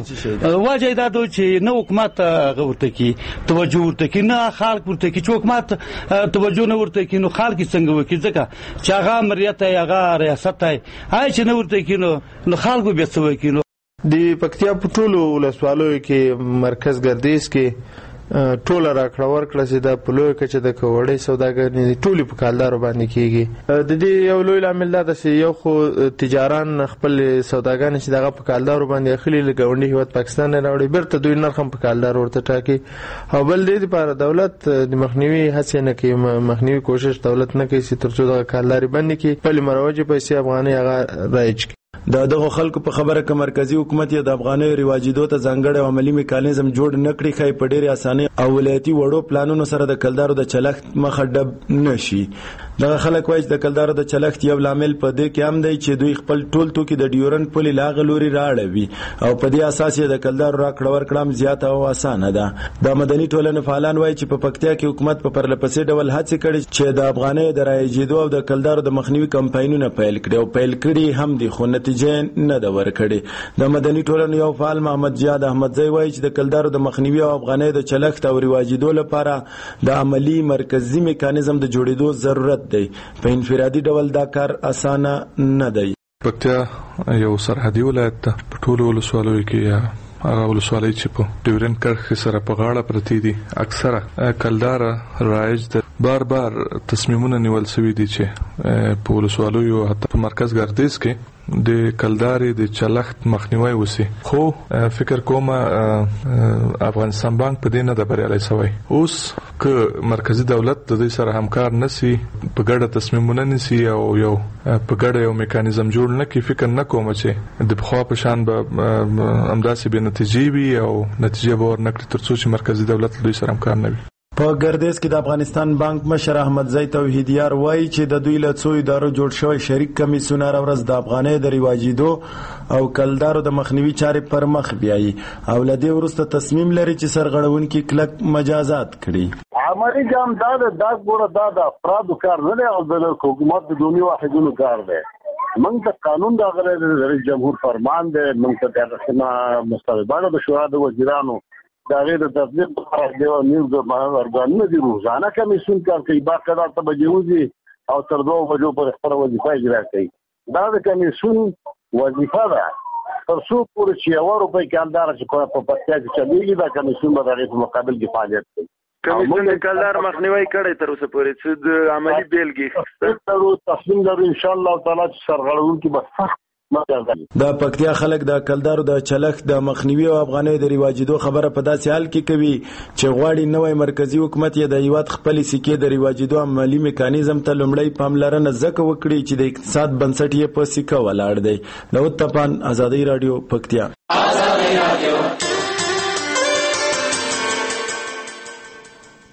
وجه دا دوی چې نه حکومت هغه ورته کی توجه ورته کی، نه خلک ورته کی. چې حکومت توجه نه ورته کی نو خلک څنګه وکړي؟ ځکه چې هغه امریت هغه ریاست هي هاي چې نه ورته کی نو خلکو بیا څه وکړي. د پکتیا په ټولو ولسوالۍ کې مرکز ګردیز کې ټول راکړه ورکړه چې د پلوې کچه د کوړې سوداګرۍ ټولي په کالدارو باندې کیږي. د دې یو لوی عامل دا چې یو خو تجاران خپل سوداګان چې دغه په کالدارو باندې خلی لګونډي هیواد پاکستان نه راوړي، برته دوی نرخ په کالدار ورته ټاکي، او بل دې لپاره دولت د مخنیوي هڅه نه کوي، مخنیوي کوشش دولت نه کوي چې ترڅو د کالداري باندې کې خپل مروج پیسې افغاني هغه رایج. د دغه خلکو په خبره کې مرکزی حکومت یې د افغانۍ رواجیدو ته ځانګړی او عملي میکانیزم جوړ نه کړی، خای په ډېرې اسانۍ او ولایتي وړو پلانونو سره د کلدارو د چلښت مخه ډب نشي. دغه خلک وایي چې د کلدارو د چلښت یو لامل په دې کې هم دی چې دوی خپل ټول توکي د ډیورنډ پولې لاغه لوري راړوي، او په دې اساس یې د کلدارو راکړه ورکړه هم زیاته او اسانه ده. د مدني ټولنې فعالان وایي چې په پکتیا کې حکومت په پرلپسې ډول هڅې کړي چې د افغانۍ د رایجېدو او د کلدارو د مخنیوي کمپاینونه پیل کړي، او پیل کړي هم دي، خو نتیجه نه ده ورکړي. د مدني ټولنې یو فعال محمد جاد احمدزی وایي چې د کلدارو د مخنیوي او افغانۍ د چلښت او رواجېدو لپاره د عملی مرکزی میکانیزم د جوړېدو ضرورت دی. په انفرادي ډول دا کار اسانه نه دی. پکتیا یو سرحدي ولایت ده. په ټولو ولسوالیو کې هغه ولسوالۍ چې په ډیورنډ کرښې سره په غاړه پرتې دي اکثره کلدار رایج ده. بار بار تصمیمونه نیول شوي دي چې په ولسوالیو حتی په مرکز ګردیز کې د کلداري د چلښت مخنیوي وسی، خو فکر کوم افغانستان بانک په دې نه د بریالي شوی. اوس که مرکزی دولت د دې سره همکار نسی، په ګډه تصمیمونه نسی او یو په ګډه یو میکانیزم جوړ نه کی، فکر نه کوم چې د بخوا په شان به امداسي به نتیجې وي او نتیجه به ورنکړي ترڅو چې مرکزی دولت دوی سره همکار نه وي. په ګردیز کې د افغانستان بانک مشر احمدزی توحیدیار وایي چې د دوی له څو ادارو جوړ شوی شریک کمیسیون هره ورځ د افغانۍ د رواجېدو او کلدارو د مخنیوي چارې پر مخ بیایي، او له دې وروسته تصمیم لري چې سرغړونکي کلک مجازات کړي. عملي جام دا دا ګوره دا د افرادو کار نه دی او د حکومت د دومي واحدونو کار دی. موږ ته قانون دا غره د رئیس جمهور فرمان دی، موږ ته د خدمت مستبدانو د شورا د وزیرانو دا غیر د تطبیق لپاره دیو نیوز ارګانونه دي، روزانه کمیسیون کار کوي، باقاعده ته بجوزي او تر دوه بجو پر خپل وظیفه اجرا کوي. دا د کمیسیون وظیفه ده تر څو پورې چې یو روپۍ کالدار چې په پکتیا کې چلیږي، دا کمیسیون به د په مقابل کې فعالیت کوي. کمیسیون د کالدار مخنیوي کړی تر اوسه پورې چې د عملی بیلګې تر تصمیم لرو ان شاء الله تعالی چې سرغړونکي به سخت. د پکتیا خلک د کلدارو د چلښت د مخنیوي او افغانۍ د رواجېدو خبره په داسې حال کې کوي چې غواړي نوی مرکزی حکومت یې د هیواد خپلې سکې د رواجېدو عملي میکانیزم ته لومړی پاملرنه ځکه وکړي چې د اقتصاد بنسټ یې په سکه ولاړ دی. داود تپان، ازادي راډیو، پکتیا.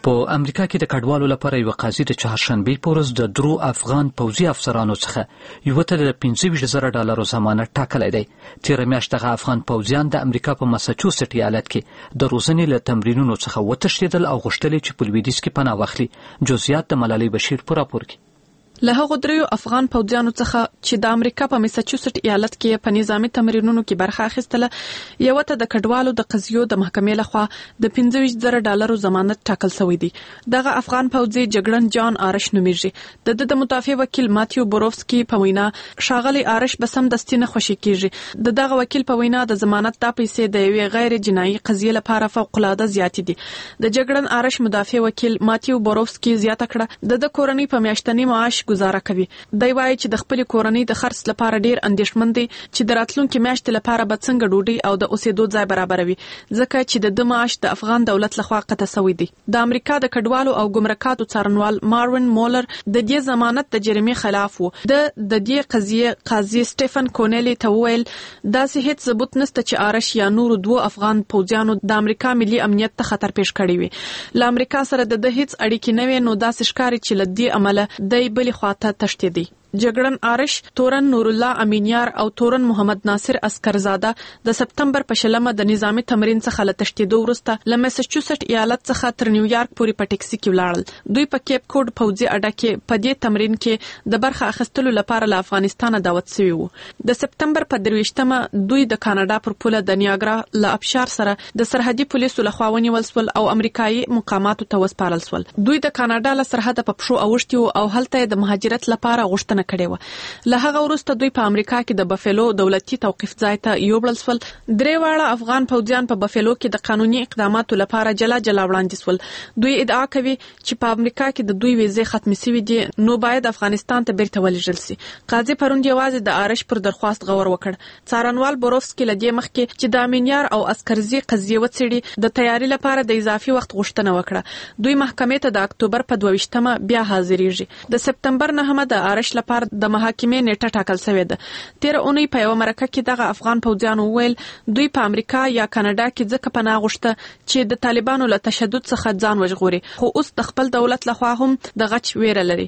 په امریکا کې د کډوالو لپاره یو قاضي د چهارشنبې په ورځ د درو افغان پوځي افسرانو څخه یو ته د پنځه ویشت زره ډالرو ضمانت ټاکلی دی. تېره میاشت دغه افغان پوځیان د امریکا په ماساچوسټ ایالت کې د روزنې له تمرینونو څخه وتښتېدل او غوښتل چې په لویدیځ کې پناه واخلي. جزئیات د ملالۍ بشیر په راپور کې. له هغو دریو افغان پوځیانو څخه چې د امریکا په میساچوسټ ایالت کې په نظامي تمرینونو کې برخه اخیستله، یو ته د کډوالو د قضیو د محکمې لخوا د پنځه ویشت زره ډالرو ضمانت ټاکل شوی دی. دغه افغان پوځي جګړن جان آرش نومیږي. د د مدافع وکیل ماتیو بوروفسکی په وینا ښاغلی آرش به سمدستي نه خوشي کیږي. د دغه وکیل په وینا د ضمانت دا پیسې د یوې غیر جنایي قضیې لپاره فوق العاده زیاتې دي. د جګړن آرش مدافع وکیل ماتیو بوروفسکی زیاته کړه د د کورنۍ په میاشتني معاش گزاره کوي. دی وایي چې د خپل کورنۍ د خرڅ لپاره ډیر اندېښمن دي چې د راتلونکي میاشتې لپاره به څنګه ډوډۍ او د اوسېدو ځای برابروي، ځکه چې د د معاش د افغان دولت لخوا قطع شوی دی. د امریکا د کډوالو او ګمرکاتو څارنوال ماروین مولر د دې ضمانت د جرمې خلاف وو. د د دې قضیې قاضي سټيفن کونیلی ته وویل داسې هیڅ ثبوت نشته چې آرش یا نور دوه افغان پوځیانو د امریکا ملي امنیت ته خطر پیښ کړی وي. له امریکا سره د هیڅ اړیکې نه وي، نو داسې ښکاري چې له دې عمله دی بلې خواته تښتېدی. جګړن آرش، تورن نور الله امینیار او تورن محمد ناصر اسکرزاده د سپتمبر په شلمه د نظامی تمرین څخه له تښتېدو وروسته له میساچوسټ ایالت څخه تر نیویارک پورې په ټیکسي کې ولاړل. دوی په کیپ کوډ پوځي اډه کې په دې تمرین کې د برخه اخیستلو لپاره له افغانستان دعوت شوي وو. د سپتمبر په درویشتمه دوی د کاناډا پر پوله د نیاګرا له ابشار سره د سرحدي پولیسو لخوا ونیول شول او امریکایي مقاماتو ته وسپارل شول. دوی د کاناډا له سرحده په پښو اوښتي وو او هلته د مهاجرت لپاره غوښتنه کړې و. له هغه وروسته دوی په امریکا کې د بفلو دولتي توقيف ځای ته یوبړل شول. درې واړه افغان پوځیان په بفلو کې د قانوني اقداماتو لپاره جلا جلا وړاندې شول. دوی ادعا کوي چې په امریکا کې د دوی ویزې ختمې شوې دي، نو باید افغانستان ته بیرته ولېږل شي. قاضي پروند یوازې د آرش پر درخواست غور وکړ. څارنوال بوروفسکی له دې مخکې چې د امینیار او اسکرزي قضیه وڅېړي د تیاری لپاره د اضافي وخت غوښتنه وکړه. دوی محکمې ته د اکتوبر په دوه ویشتمه بیا حاضرېږي. د سپتمبر نهمه د آرش لپاره د محاکمې نیټه ټاکل شوې ده. تیر اونۍ په یو مرکه کې دغه افغان پوځیانو وویل دوی په امریکا یا کاناډا کې ځکه پناه غوښته چې د طالبانو له تشدد څخه ځان وژغوري، خو اوس د خپل دولت لخوا هم د غچ ویره لري.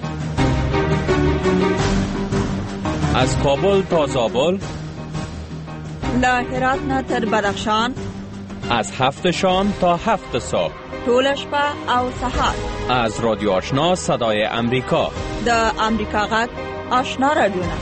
از کابل تا زابل، له هرات نه تر بدخشان، از هفت شام تا هفت صبح، ټول شپه او سهار، از رادیو آشنا صدای امریکا، د امریکا غږ آشنا رادیوونه.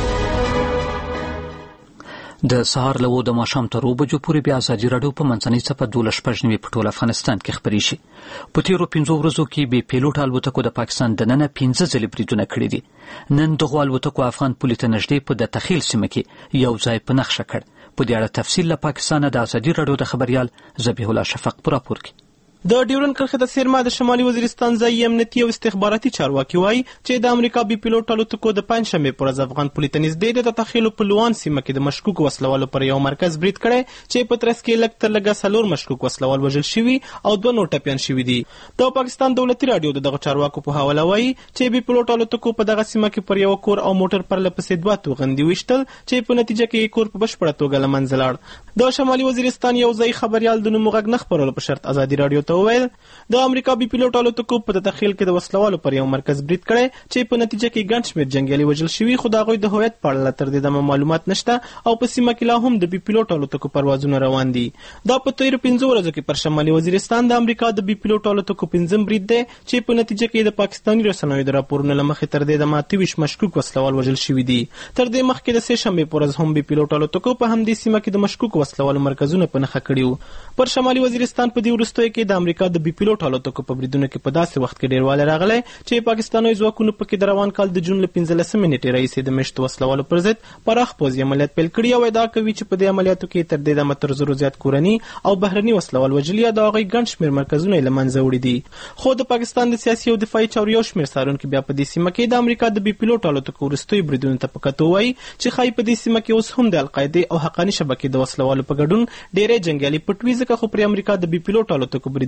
د سهار له و د ماښام تر اوه بجو پورې بیا ازادي راډیو په منځنۍ څپه دولس شپږ نوي په ټول افغانستان کې خپرې شي. په تېرو پنځو ورځو کې بې پیلوټ الوتکو د پاکستان دننه پنځه ځلې بریدونه کړي دي. نن دغو الوتکو افغان پولې ته نږدې په د تخیل سیمه کې یو ځای په نښه کړ. په دې اړه تفصیل له پاکستانه د ازادي راډیو د خبریال ذبیح الله شفق په راپور کې. د ډیورن کرښې د سیرما د شمالي وزیرستان ځایي امنیتي او استخباراتي چارواکي وایي چې د امریکا بي پیلوټ الوتکو د پنجشنبې پر ورځ افغان پولې ته نږدې د تخیلو په لوان سیمه کې د مشکوکو وسلوالو پر یو مرکز برید کړی چې په ترڅ کې لږ تر لږه څلور مشکوک وسلوال وژل شوي او دوه نور ټپیان شوي دي. د پاکستان دولتي راډیو د دغه چارواکو په حواله وایي چې بي پیلوټ الوتکو په دغه سیمه کې پر یو کور او موټر پرله پسې دوه توغندي ویشتل چې په نتیجه کې کور په بشپړه توګه له منځه لاړ. د شمالي وزیرستان یو ځایي خبریال د نوم غږ نه خپرولو په شرط ازادي راډیو ته وویل د امریکا بي پیلوټ الوتکو په تخیل کې د وسلوالو پر یو مرکز برید کړی چې په نتیجه کې ګڼ شمېر جنګیالي وژل شوي، خو د هغوی د هویت په اړه تر دې دمه معلومات نشته او په سیمه کې لا هم د بي پیلوټ الوتکو پروازونه روان دي. دا په تیرو پنځو ورځو کې پر شمالي وزیرستان د امریکا د بي پیلوټ الوتکو پنځم برید دی چې په نتیجه کې د پاکستاني رسنیو د راپورونو له مخې تر دې دمه اته ویشت مشکوک وسلوال وژل شوي دي. تر دې مخکې د سې شنبې په ورځ هم بي پیلوټ الوتکو په همدې سیمه کې د مشکوک وسلوالو مرکزونه په نښه کړي وو. پر شمالي وزیرستان په دې وروستیو کې د امریکا د بي پیلوټ الوتکو په بریدونو کې په داسې وخت کې ډیروالی راغلی چې پاکستاني ځواکونو پکې د روان کال د جون له پنځلسمې نیټې راهیسې د میشتو وسلوالو پر ضد پراخ پوځي عملیات پیل کړي او ادعا کوي چې په دې عملیاتو کې تر دې دمه تر زرو زیات کورني او بهرني وسلوال وژلي یا د هغوی ګڼ شمېر مرکزونه یې له منځه وړي دي. خو د پاکستان د سیاسي او دفاعي چارو یو شمېر څارونکي بیا په دې سیمه کې د امریکا د بي پیلوټ الوتکو وروستیو بریدونو ته په کتو وایي چې ښایي په دې سیمه کې اوس هم د القاعدې او حقاني شبکې د وسلوالو په ګډون ډېری جنګیالي پټ وي، ځکه خو پرې امریکا د بي پیلوټ الوتکو بریدونه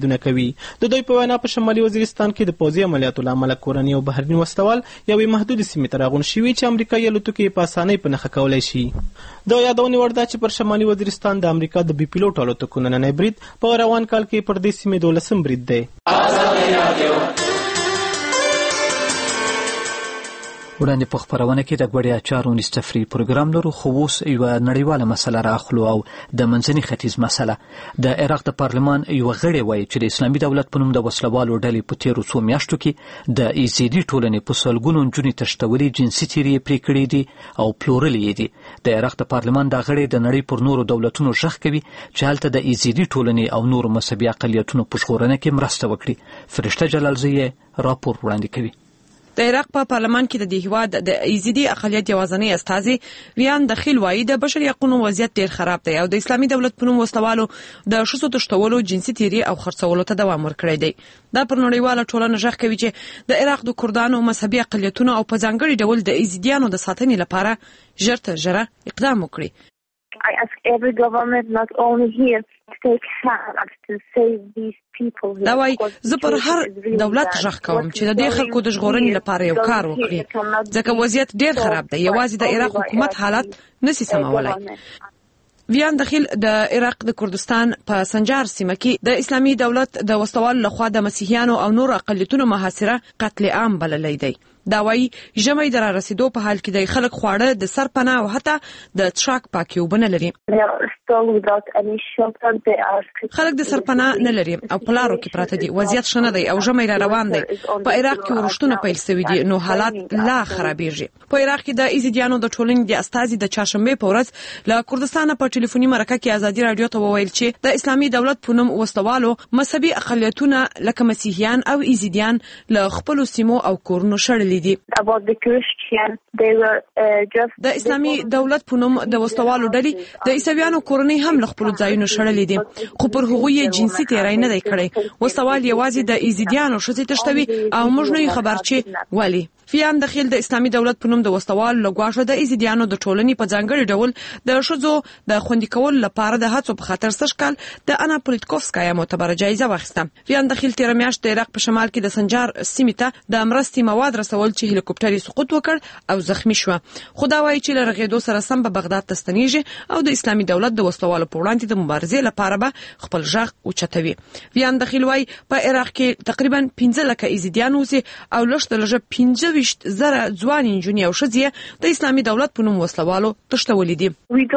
بریدونه کوي. د دوی په وینا په شمالي وزیرستان کې د پوځي عملیاتو له امله کورني او بهرني وسلوال یوې محدودې سیمې ته راغونډ شوي چې امریکایي الوتکې په اسانۍ په نښه کولی شي. د یادونې وړ ده چې پر شمالي وزیرستان د امریکا د بي پیلوټ الوتکو نننی برید په روان کال کې پر دې سیمې دولسم برید دی. وړاندې په خپرونه کې د ګوړې اچار ونیس تفریح پروګرام لرو، خو اوس یوه نړیواله مسله راخلو او د منځني ختیځ مسله. د عراق د پارلمان یوه غړې وایي چې د اسلامي دولت په نوم د وسلوالو ډلې په تیرو څو میاشتو کې د ایزیدي ټولنې په سلګونو نجونې تښتولې، جنسي تیرې یې پرې کړې دي او پلورلې یې دي. د عراق د پارلمان دا غړې د نړۍ پر نورو دولتونو غږ کوي چې هلته د ایزیدي ټولنې او نورو مذهبي اقلیتونو په ژغورنه کې مرسته وکړي. فرشته جلالزی راپور وړاندې کوي. د عراق په پارلمان کې د دې هیواد د ایزیدي اقلیت یوازینی استازي ویان دخیل وایي د بشري حقوقو وضعیت ډیر خراب دی او د اسلامي دولت په نوم وسلوالو د ښځو تښتولو، جنسي تیرې او خرڅولو ته دوام ورکړی دی. دا پر نړیواله ټولنه غږ کوي چې د عراق د کردانو مذهبي اقلیتونو او په ځانګړي ډول د ایزیدیانو د ساتنې لپاره ژر تر ژره اقدام وکړي. I ask every government, not only here, to take hand to save these people. دا وایي زه پر هر دولت غږ کوم چې د دې خلکو د ژغورنې لپاره یو کار وکړي، ځکه وضعیت ډیر خراب دی. یوازې د عراق حکومت حالت نسی سمولای. ویان دخیل د عراق د کردستان په سنجار سیمه کې د اسلامي دولت د وسلوالو لخوا د مسیحیانو او نور اقلیتونو محاصره قتل عام بللی دی. دا وایي ژمی د را رسیدو په حال کې د خلک خواړه د سرپناه او حتی د څښاک پاکي اوبه نه لري. خلک د سرپناه نه لري او په لارو کې پراته دي. وضعیت ښه نه دی او ژمی را روان دی. په عراق کې ورښتونه پیل شوي دي نو حالات لا خرابېږي. په عراق کې د ایزیدیانو د ټولنې د استازي د چهارشنبې په ورځ له کردستان په ټلیفوني مرکه کې ازادي رادیو ته وویل چې د اسلامي دولت په نوم وسلوالو مذهبي اقلیتونه لکه مسیحیان او ایزیدیان له خپلو سیمو او کورونو شړلي دي. د اسلامي دولت په نوم د وسلوالو ډلې د عیسویانو کورنۍ هم له خپلو ځایونو شړلې دي، خو پر هغوی یې جنسي تیری نه دی کړی. وسلوال یوازې د ایزیدیانو ښځې تښتوي او موږ نه یو خبر چې ولې. فیان دخیل د اسلامي دولت په نوم د وسلوالو له ګواښه د ایزیدیانو د ټولنې په ځانګړي ډول د ښځو د خوندي کولو لپاره د هڅو په خاطر سږ کال د انا پولیټکوفسکایا معتبره جایزه واخیسته. فیان دخیل تېره میاشت د عراق په شمال کې د سنجار سیمې ته د مرستې مواد رسول چې هلیکوپټر یې سقوط وکړ او زخمی شو. خو دا وایي چې له رغېدو سره سم به بغداد ته ستنېږي او د اسلامي دولت د وسلوالو په وړاندې د مبارزې لپاره به خپل غږ اوچتوي. فیان دخیل وایي په عراق کې تقریبا پنځه لکه ایزیدیان اوسي او لږ تر لږه پنځه ویشت زره ځوانې نجونې او ښځې د اسلامي دولت په نوم وسلوالو تښتولې دي.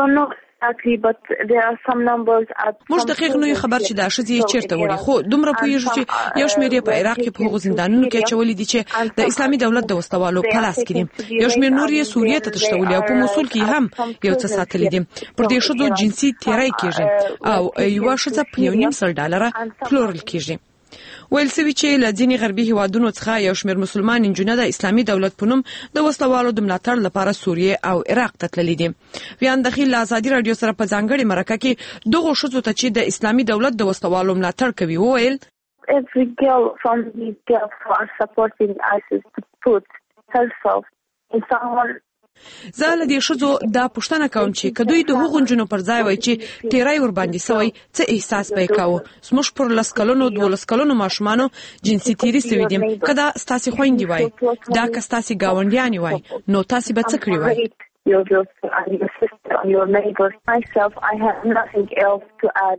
موږ دقیق نه یو خبر چې دا ښځې چیرته وړي، خو دومره پوهیږو چې یو شمېر یې په عراق کې په هغو زندانونو کې اچولي دي چې د اسلامي دولت د وسلوالو په لاس کې دي. یو شمېر نور یې سوریې ته تښتولي او په موصول کې هم یو څه ساتلي دي. پر دې ښځو جنسي تیری کېږي او یوه ښځه په یو نیم سل ډالره پلورل کېږي. ویل سوي چې له ځینې غربي هیوادونو څخه یو شمېر مسلمان نجونې د اسلامي دولت په نوم د وسلوالو د ملاتړ لپاره سوریې او عراق ته تللي دي. ویان دخیل له ازادي رادیو سره په ځانګړې مرکه کې دغو ښځو ته چې د اسلامي دولت د وسلوالو ملاتړ کوي وویل Every girl from these girls who are supporting ISIS to put herself in someone زه له دې ښځو دا پوښتنه کوم چې که دوی د هغو نجونو پر ځای وای چې تیری ورباندې سوی څه احساس به یې کاوه. زموږ پر لس کلونو دولس کلونو ماشومانو جنسي تیري سوي دي. که دا ستاسې خویندې وای، دا که ستاسې ګاونډیانې وای، نو تاسې به څه کړي وای؟ Your daughter and your sister and your neighbor. Myself, I have nothing else to add.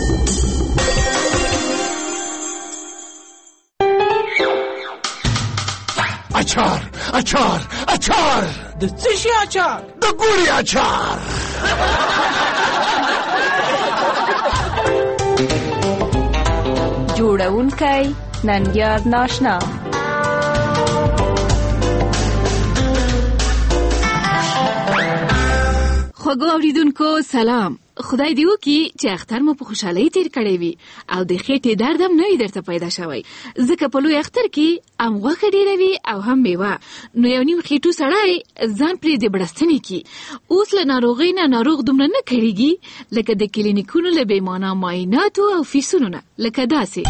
اچار اچار اچار د څه شي اچار؟ د ګوړې اچار. جوړونکی ننګیار ناشنا. خوږو اوریدونکو سلام. خدای دې وکړي چې اختر مو په خوشحالۍ تیر کړی وي او د خېټې درد هم نه وي درته پیدا شوی، ځکه په لوی اختر کې هم غوښه ډېره وي او هم میوه. نو یو نیم خېټو سړی ځان پرې د بړستنې کي. اوس له ناروغۍ نه ناروغ دومره نه کړېږي لکه د کلینیکونو له بېمانه معایناتو او فیسونو نه، لکه داسې.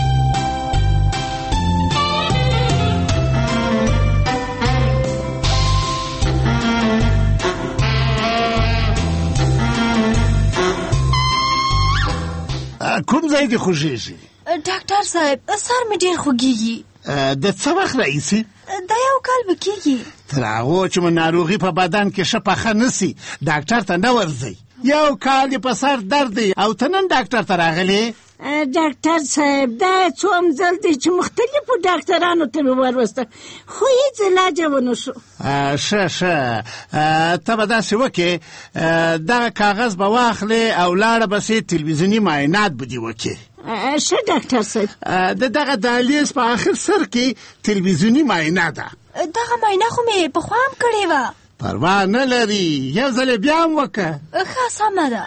کوم ځای ځای دې خوږېږي؟ ډاکټر صاحب سر مې ډېر خوږېږي. د څه وخت راهیسې؟ دا یو کال به کېږي. تر هغو چې مو ناروغي په بدن کې ښه پخه نه سي ډاکټر ته نه ورځئ. یو کال دې په سر درد دی او ته نن ډاکټر ته راغلې؟ ډاکټر صاحب دا څوم ځل دی چې مختلفو ډاکټرانو ته مې وروسته خو هېڅ علاج ونه شو. ښه ښه ته به داسې وکړې دغه کاغذ به واخلې او لاړه بسې تلویزیوني معاینات به دې وکړې. ښه ډاکټر صاحب. د دغه دهلیز په آخر سر کې تلویزیوني معاینه ده. دغه معاینه خو مې پخوا هم کړې وه. پروا نه لري یو ځل بیا هم وکړه. ښه سمه ده.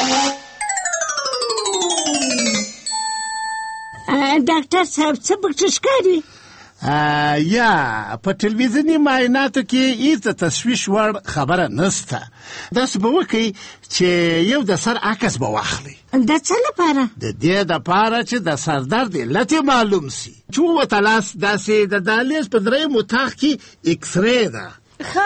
ډاکټر صاحب څه پکې ښکاري؟ یا په تلویزیوني معایناتو کې هېڅ تشویش وړ خبره نشته. داسې به وکړئ چې یو د سر عکس به واخلئ. د څه لپاره؟ د دې دپاره چې د سر درد علت یې معلوم سي. چې ووته لاس داسې د دهلیز په درېیم اتاق کې اکسرې ده. ښه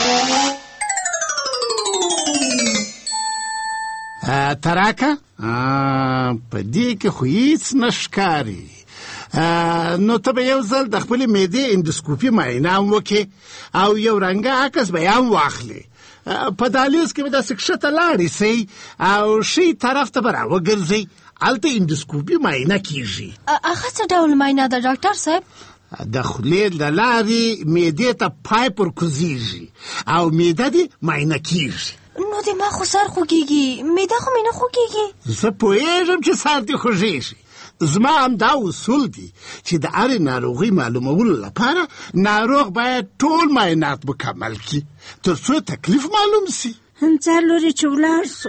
تراکه په دې کې خو هېڅ نه ښکاري. نو ته به یو ځل د خپلې معدې اندوسکوپي معاینه هم وکړې او یو رنګه عکس به یې هم واخلې. په دهلیز کې به داسې کښته لاړې سئ او ښي طرف ته به راوګرځئ. هلته اندوسکوپي معاینه کېږي. هغه څه ډول معاینه ده ډاکټر صاحب؟ د خولې له لارې معدې ته پایپ ورکوزېږي او معده دې معاینه کېږي. نو د ما خو سر خوږېږي، معده خو مې نه خوږېږي. زه پوهېږم چې سر دې خوږېږي. زما هم دا اصول دي چې د هرې ناروغۍ معلومولو لپاره ناروغ باید ټول معاینات مکمل کړي تر څو تکلیف معلوم سي. څلورې چې ولاړ سو.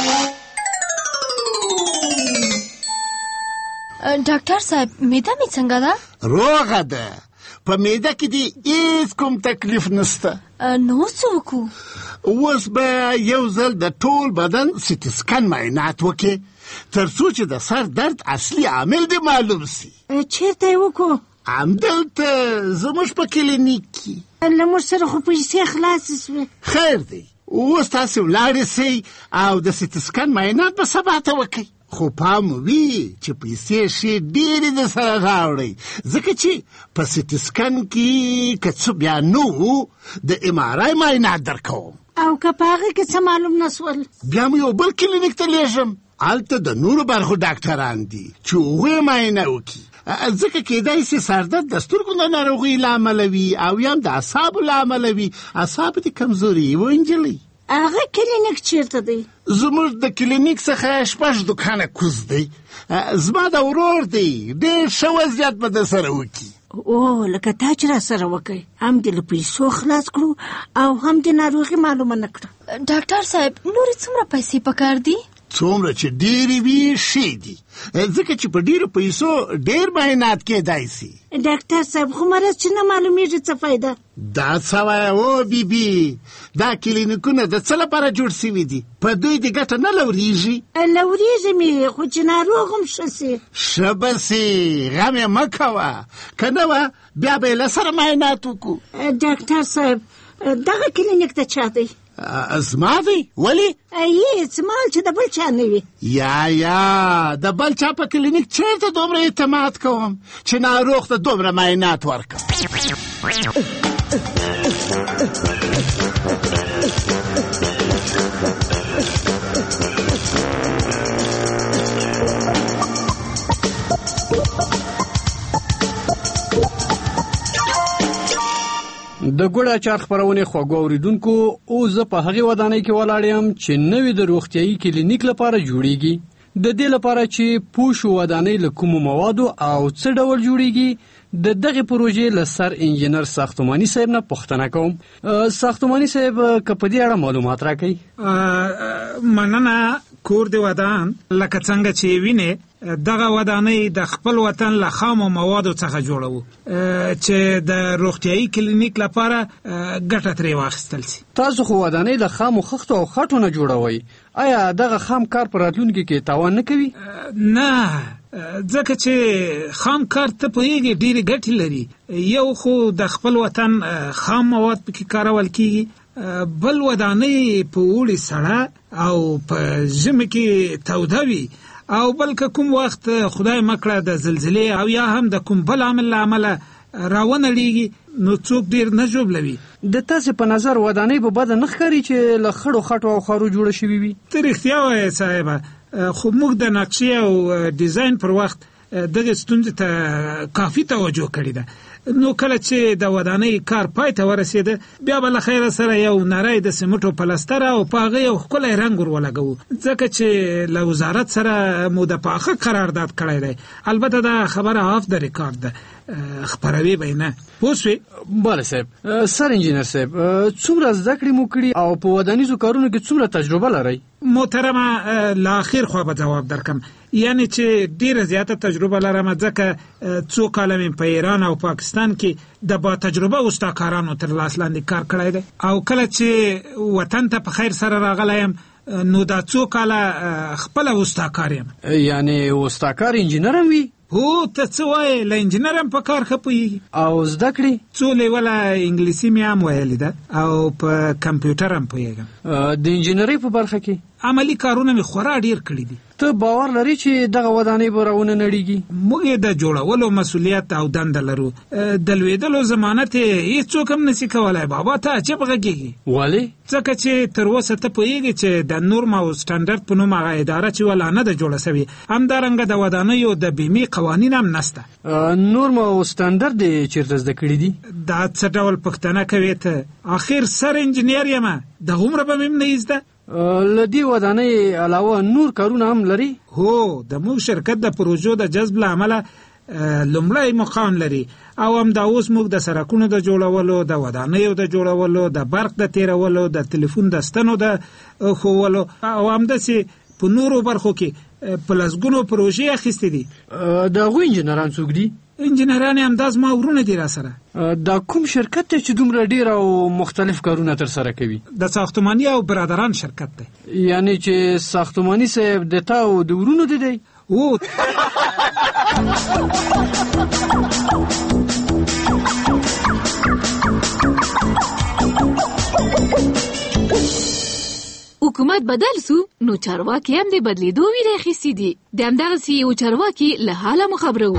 ډاکټر صاحب معده مې څنګه ده؟ روغه ده. په معده کې دې هېڅ کوم تکلیف نشته. نو څه وکړو؟ اوس به یو ځل د ټول بدن سیټي سکن معاینات وکړې تر څو چې د سر درد اصلي عامل دې معلوم سي. چېرته یې وکړو؟ همدلته زموږ په کلینیک کې. له موږ سره خو پیسې خلاصې سوې. خیر دی اوس تاسې ولاړې سئ او د سیټي سکن معاینات به سبا ته وکړئ. خو پام وي چې پیسې شي ډېرې د سره راوړئ ځکه چې په سیټي سکن کې که څه بیا نه وو د ام آر آی معاینات درکوم. او که په هغې کې څه معلوم نه سول بیا مو یو بل کلینیک ته لیږم. هلته د نورو برخو ډاکټران دي چې هغوی معاینه وکړي ځکه کېدای سي سر درد د سترګو د ناروغۍ له امله وي او یا هم د اعصابو له امله وي. اعصاب دې کمزوري وي نجلۍ. هغه کلینیک چیرته دی؟ زموږ د کلینیک څخه شپږ دوکانه کوز دی. زما د ورور دی ډېر ښه وضعیت به در سره وکړي. او لکه تا چې را سره وکړئ هم دې له پیسو خلاص کړو او هم د ناروغي معلومه نه کړه. ډاکټر صاحب نورې څومره پیسې پکار دي؟ څومره چې ډېرې وي ښې دي ځکه چې په ډېرو پیسو ډېر معاینات کېدای سي. ډاکټر صاحب خو مرض چې نه معلومېږي څه فایده؟ دا څه وایه او بیبي دا کلینیکونه د څه لپاره جوړ سوي دي؟ په دوی د ګټه نه لورېږي؟ لورېږي مې خو چې ناروغ هم ښه سي. ښه به سي غم یې مه کوه که نه وه بیا به یې له سره معاینات وکړو. ډاکټر صاحب دغه کلینیک ته چا دی؟ زما دی. ولې؟ هېڅ مال چې د بل چا نه وي. یا یا د بل چا په کلینیک چېرته دومره اعتماد کوم چې ناروغ ته دومره معاینات ورکړم. د ګوړه اچار خپرونې خوږو اوریدونکو او زه په هغې ودانۍ کې ولاړ یم چې نوې د روغتیایي کلینیک لپاره جوړیږي. د دې لپاره چې پوه شو ودانۍ له کومو موادو او څه ډول جوړیږي د دغې پروژې له سر انجینر ساختماني صاحب نه پوښتنه کوم. ساختماني صاحب که په دې اړه معلومات راکړئ. مننه. کور د ودان لکه څنګه چې وینې دغه ودانۍ د خپل وطن له خامو موادو څخه جوړوو چې د روغتیایي کلینیک لپاره ګټه ترې واخیستل سي. تاسو خو ودانۍ له خامو خښتو او خټو نه جوړوئ. آیا دغه خام کار په راتلونکي کې تاوان نه کوي؟ نه ځکه چې خام کار ته پوهېږي ډېرې ګټې لري. یو خو د خپل وطن خام مواد پکې کارول کېږي، بل ودانۍ په اوړي سړه او په ژمي کې توده وي او بلکې کوم وخت خدای مکړه د زلزلې او یا هم د کوم بل عامل له امله راونه لیږي نو څوک ډیر نه ژوبلوي. د تاسې په نظر ودانۍ به بده نه ښکاري چې له خړو خټو او خارو جوړه شوي وي؟ ته رښتیا وایې صاحبه، خو موږ د نقشې او ډیزاین پر وخت دغه ستونزې ته کافي توجه کړې ده. نو کله چې د ودانۍ کار پای ته ورسېده بیا به له خیره سره یو نری د سیمټو پلستر او په هغه یو ښکلی رنګ ور ولګوو، ځکه چې له وزارت سره مو د پاخه قرارداد کړی دی. البته دا خبره آف د ریکارډ ده، خپروي به یې نه، پوه سوې؟ بله صاحب. سر انجینر صاحب، څومره زده کړې مو کړي او په ودانیزو کارونو کې څومره تجربه لرئ؟ محترمه، له اخر خوا به ځواب درکم. یعنی چې ډیره زیاته تجربه لرم، ځکه څو کاله مې په ایران او پاکستان کې د با تجربه استادکارانو تر لاس لاندې کار کړی دی، او کله چې وطن ته په خیر سره راغلی یم نو دا څو کاله خپله استادکار یم. یعنی استادکار انجینر هم وي؟ هو، ته څه وایې؟ له انجینر هم په کار ښه پوهېږي. او زده کړې؟ څو لیوله انګلیسي مې هم ویلې ده او په کمپیوټر هم پوهېږم. د انجینرۍ په برخه کې عملی کارونه مې خورا ډیر کړي دي. ته باور لري چې دغه ودانۍ به راونه نړیږي؟ موږ یې د جوړولو مسؤلیت او دنده لرو، د لوېدلو ضمانت یې هېڅوک هم نشي کولی. بابا ته عجب غږېږي. ولې؟ ځکه چې تر اوسه ته پوهېږې چې د نورم او سټنډرډ په نوم هغه اداره چې ولا نه ده جوړه سوې، همدارنګه د ودانیو د بیمې قوانین هم نشته. نورم او سټنډرډ یې چېرته زده کړي دي؟ دا څه ډول پوښتنه کوې ته؟ آخر سر انجینر یم، دغومره به مې هم نه زده. له دې ودانۍ علاوه نور کارونه هم لري؟ هو، د موږ شرکت د پروژو د جذب له امله لومړی مقام لري، او هم دا اوس موږ د سړکونو د جوړولو، د ودانیو د جوړولو، د برق د تیرولو، د تلیفون د ستنو د ښوولو او همداسې په نورو برخو کې په لسګونو پروژې اخیستې دي. د هغوی انجینران څوک دي؟ انجینران هم دا زما ورونه دي را سره. دا کوم شرکت دی چې دومره ډیر او مختلف کارونه تر سره کوي؟ د ساختماني او برادران شرکت دی. یعنی چې ساختماني صاحب د تا او د ورونو دی دی؟ او حکومت بدل سو نو چارواکي هم د بدلیدو ویره اخیستې دي. د همدغسې یو چارواکي له حاله مو خبرو.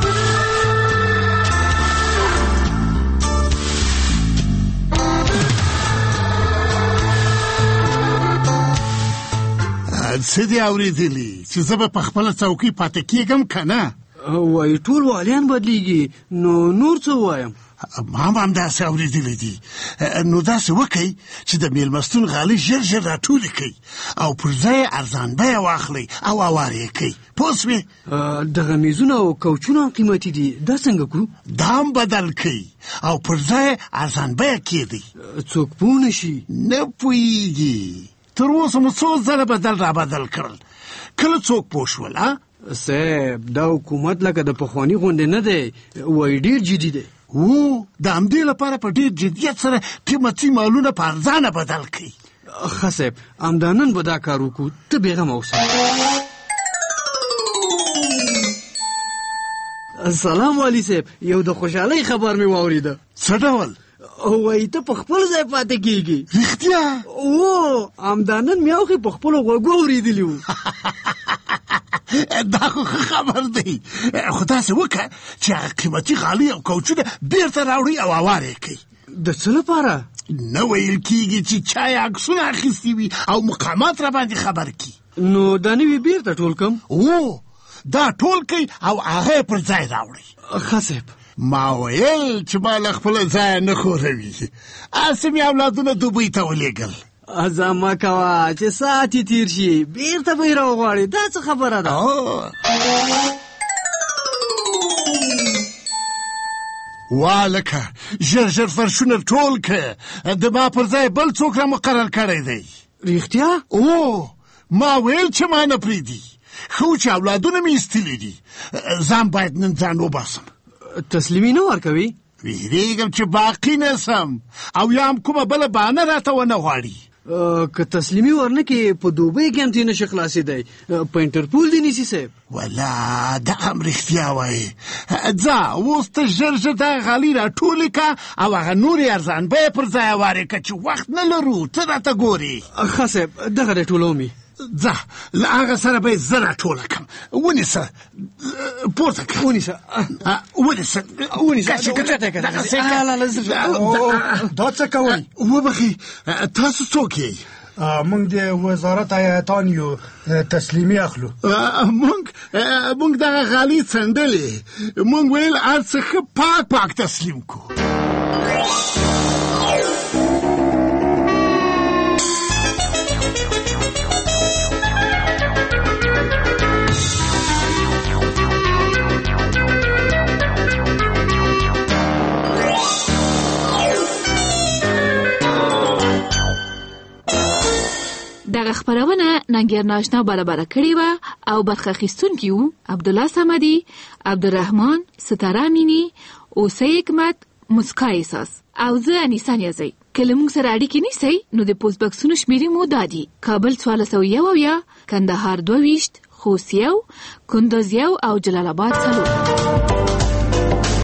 څه دې اورېدلي چې زه به په خپله څوکۍ پاتې کېږم که نه؟ وایي ټول والیان بدلیږي، نو نور څه ووایم؟ ما هم همداسې اورېدلی دي. نو داسې وکئ چې د میلمستون غالۍ ژر ژر راټولې کئ او پر ځای ارزان بیه واخلئ او هوار یې کئ. پوه سوې؟ دغه میزونه او کوچونه هم قیمتي دي، دا څنګه کړو؟ دا هم بدل کئ او پر ځای ارزان بیه کېدئ. څوک پوه نه شي؟ نه پوهېږي. تر اوسه مو څو ځله بدل را بدل کړل، کله څوک پوه شول؟ صاحب، دا حکومت لکه د پخواني غوندې نه دی، وایي ډېر جدي دی. او د همدې لپاره په ډېر جدیت سره قیمتي مالونه په ارزانه بدل کړي. ښه صاحب، همدا نن به دا کار وکړو، ته بېغمه اوسه. سلام والي صاحب، یو د خوشحالۍ خبر مې واورېده. څه ډول؟ وایي ته په خپل ځای پاتې کېږي. رښتیا؟ او همدا نن مې اوښې په خپلو غوږو اورېدلي وو. دا خو خبر دی، خو داسې وکړه چې هغه قیمتي غالۍ او کوچونه بیرته راوړئ او هوار یې کړئ. د څه لپاره؟ نه ویل کېږي چې چا یې عکسونه اخیستي وي او مقامات راباندې خبر کړي. نو دا نوي بیرته ټول کړم؟ او دا ټول کړئ او هغه یې پر ځای راوړئ. ښه صاحب. ما ویل چې ما له خپله ځایه نه خوروي، هسې مې اولادونه دوبۍ ته ولېږل. ازه مه کوه چې ساعت یې تېر شي بیرته به یې راوغواړې، دا څه خبره ده؟ وا لکه ژر ژر فرشونه ټول که، د ما پر ځای بل څوک را مقرر کړی دی. رښتیا؟ او ما ویل چې ما نه پرېږدي، ښه چې اولادونه مې ایستلي دي، ځان باید نن ځان وباسم. تسلیمي نه ورکوي؟ ویرېږم چې باقي نه سم او یا هم کومه بله بهانه راته ونه غواړي. که تسلیمي ورنکې په دوبۍ کې هم ترې نشي خلاصېدی، په انټرپول دې نیسي صاحب. والله دا هم رښتیا وایي. ځه اوس ته ژر ژر دغه غالۍ راټولې که او هغه نورې ارزان بیه پر ځای هوارې که چې وخت نه لرو، ته راته ګورې. ښه صاحب، دغه دی ټولوم یې. ځه له هغه سره به یې زه راټوله کړم ونیسه پورته کړه ونیسه ونیسه ونیسه دا څه کوئ وبخي تاسو څوک یئ موږ د وزارت ایتان یو تسلیمي اخلو موږ موږ دغه غالۍ څنډلې موږ ویل هر څه ښه پاک پاک تسلیم کو دغه خبرونه ننګر ناشنا برابر کړې و او برخه اخیستونکي وو عبدالله صمدي، عبدالرحمن، ستاره امینی، اوسه حکمت، مسکا احساس او زه انیسه نیازی. که له موږ سره اړیکې نیسئ نو د پوسټ بکسونو شمیرې مو دا دي: کابل څوارلس سوه یو اویا، کندهار دوه ویشت، خوست یو، کندوز یو او جلال آباد څلور.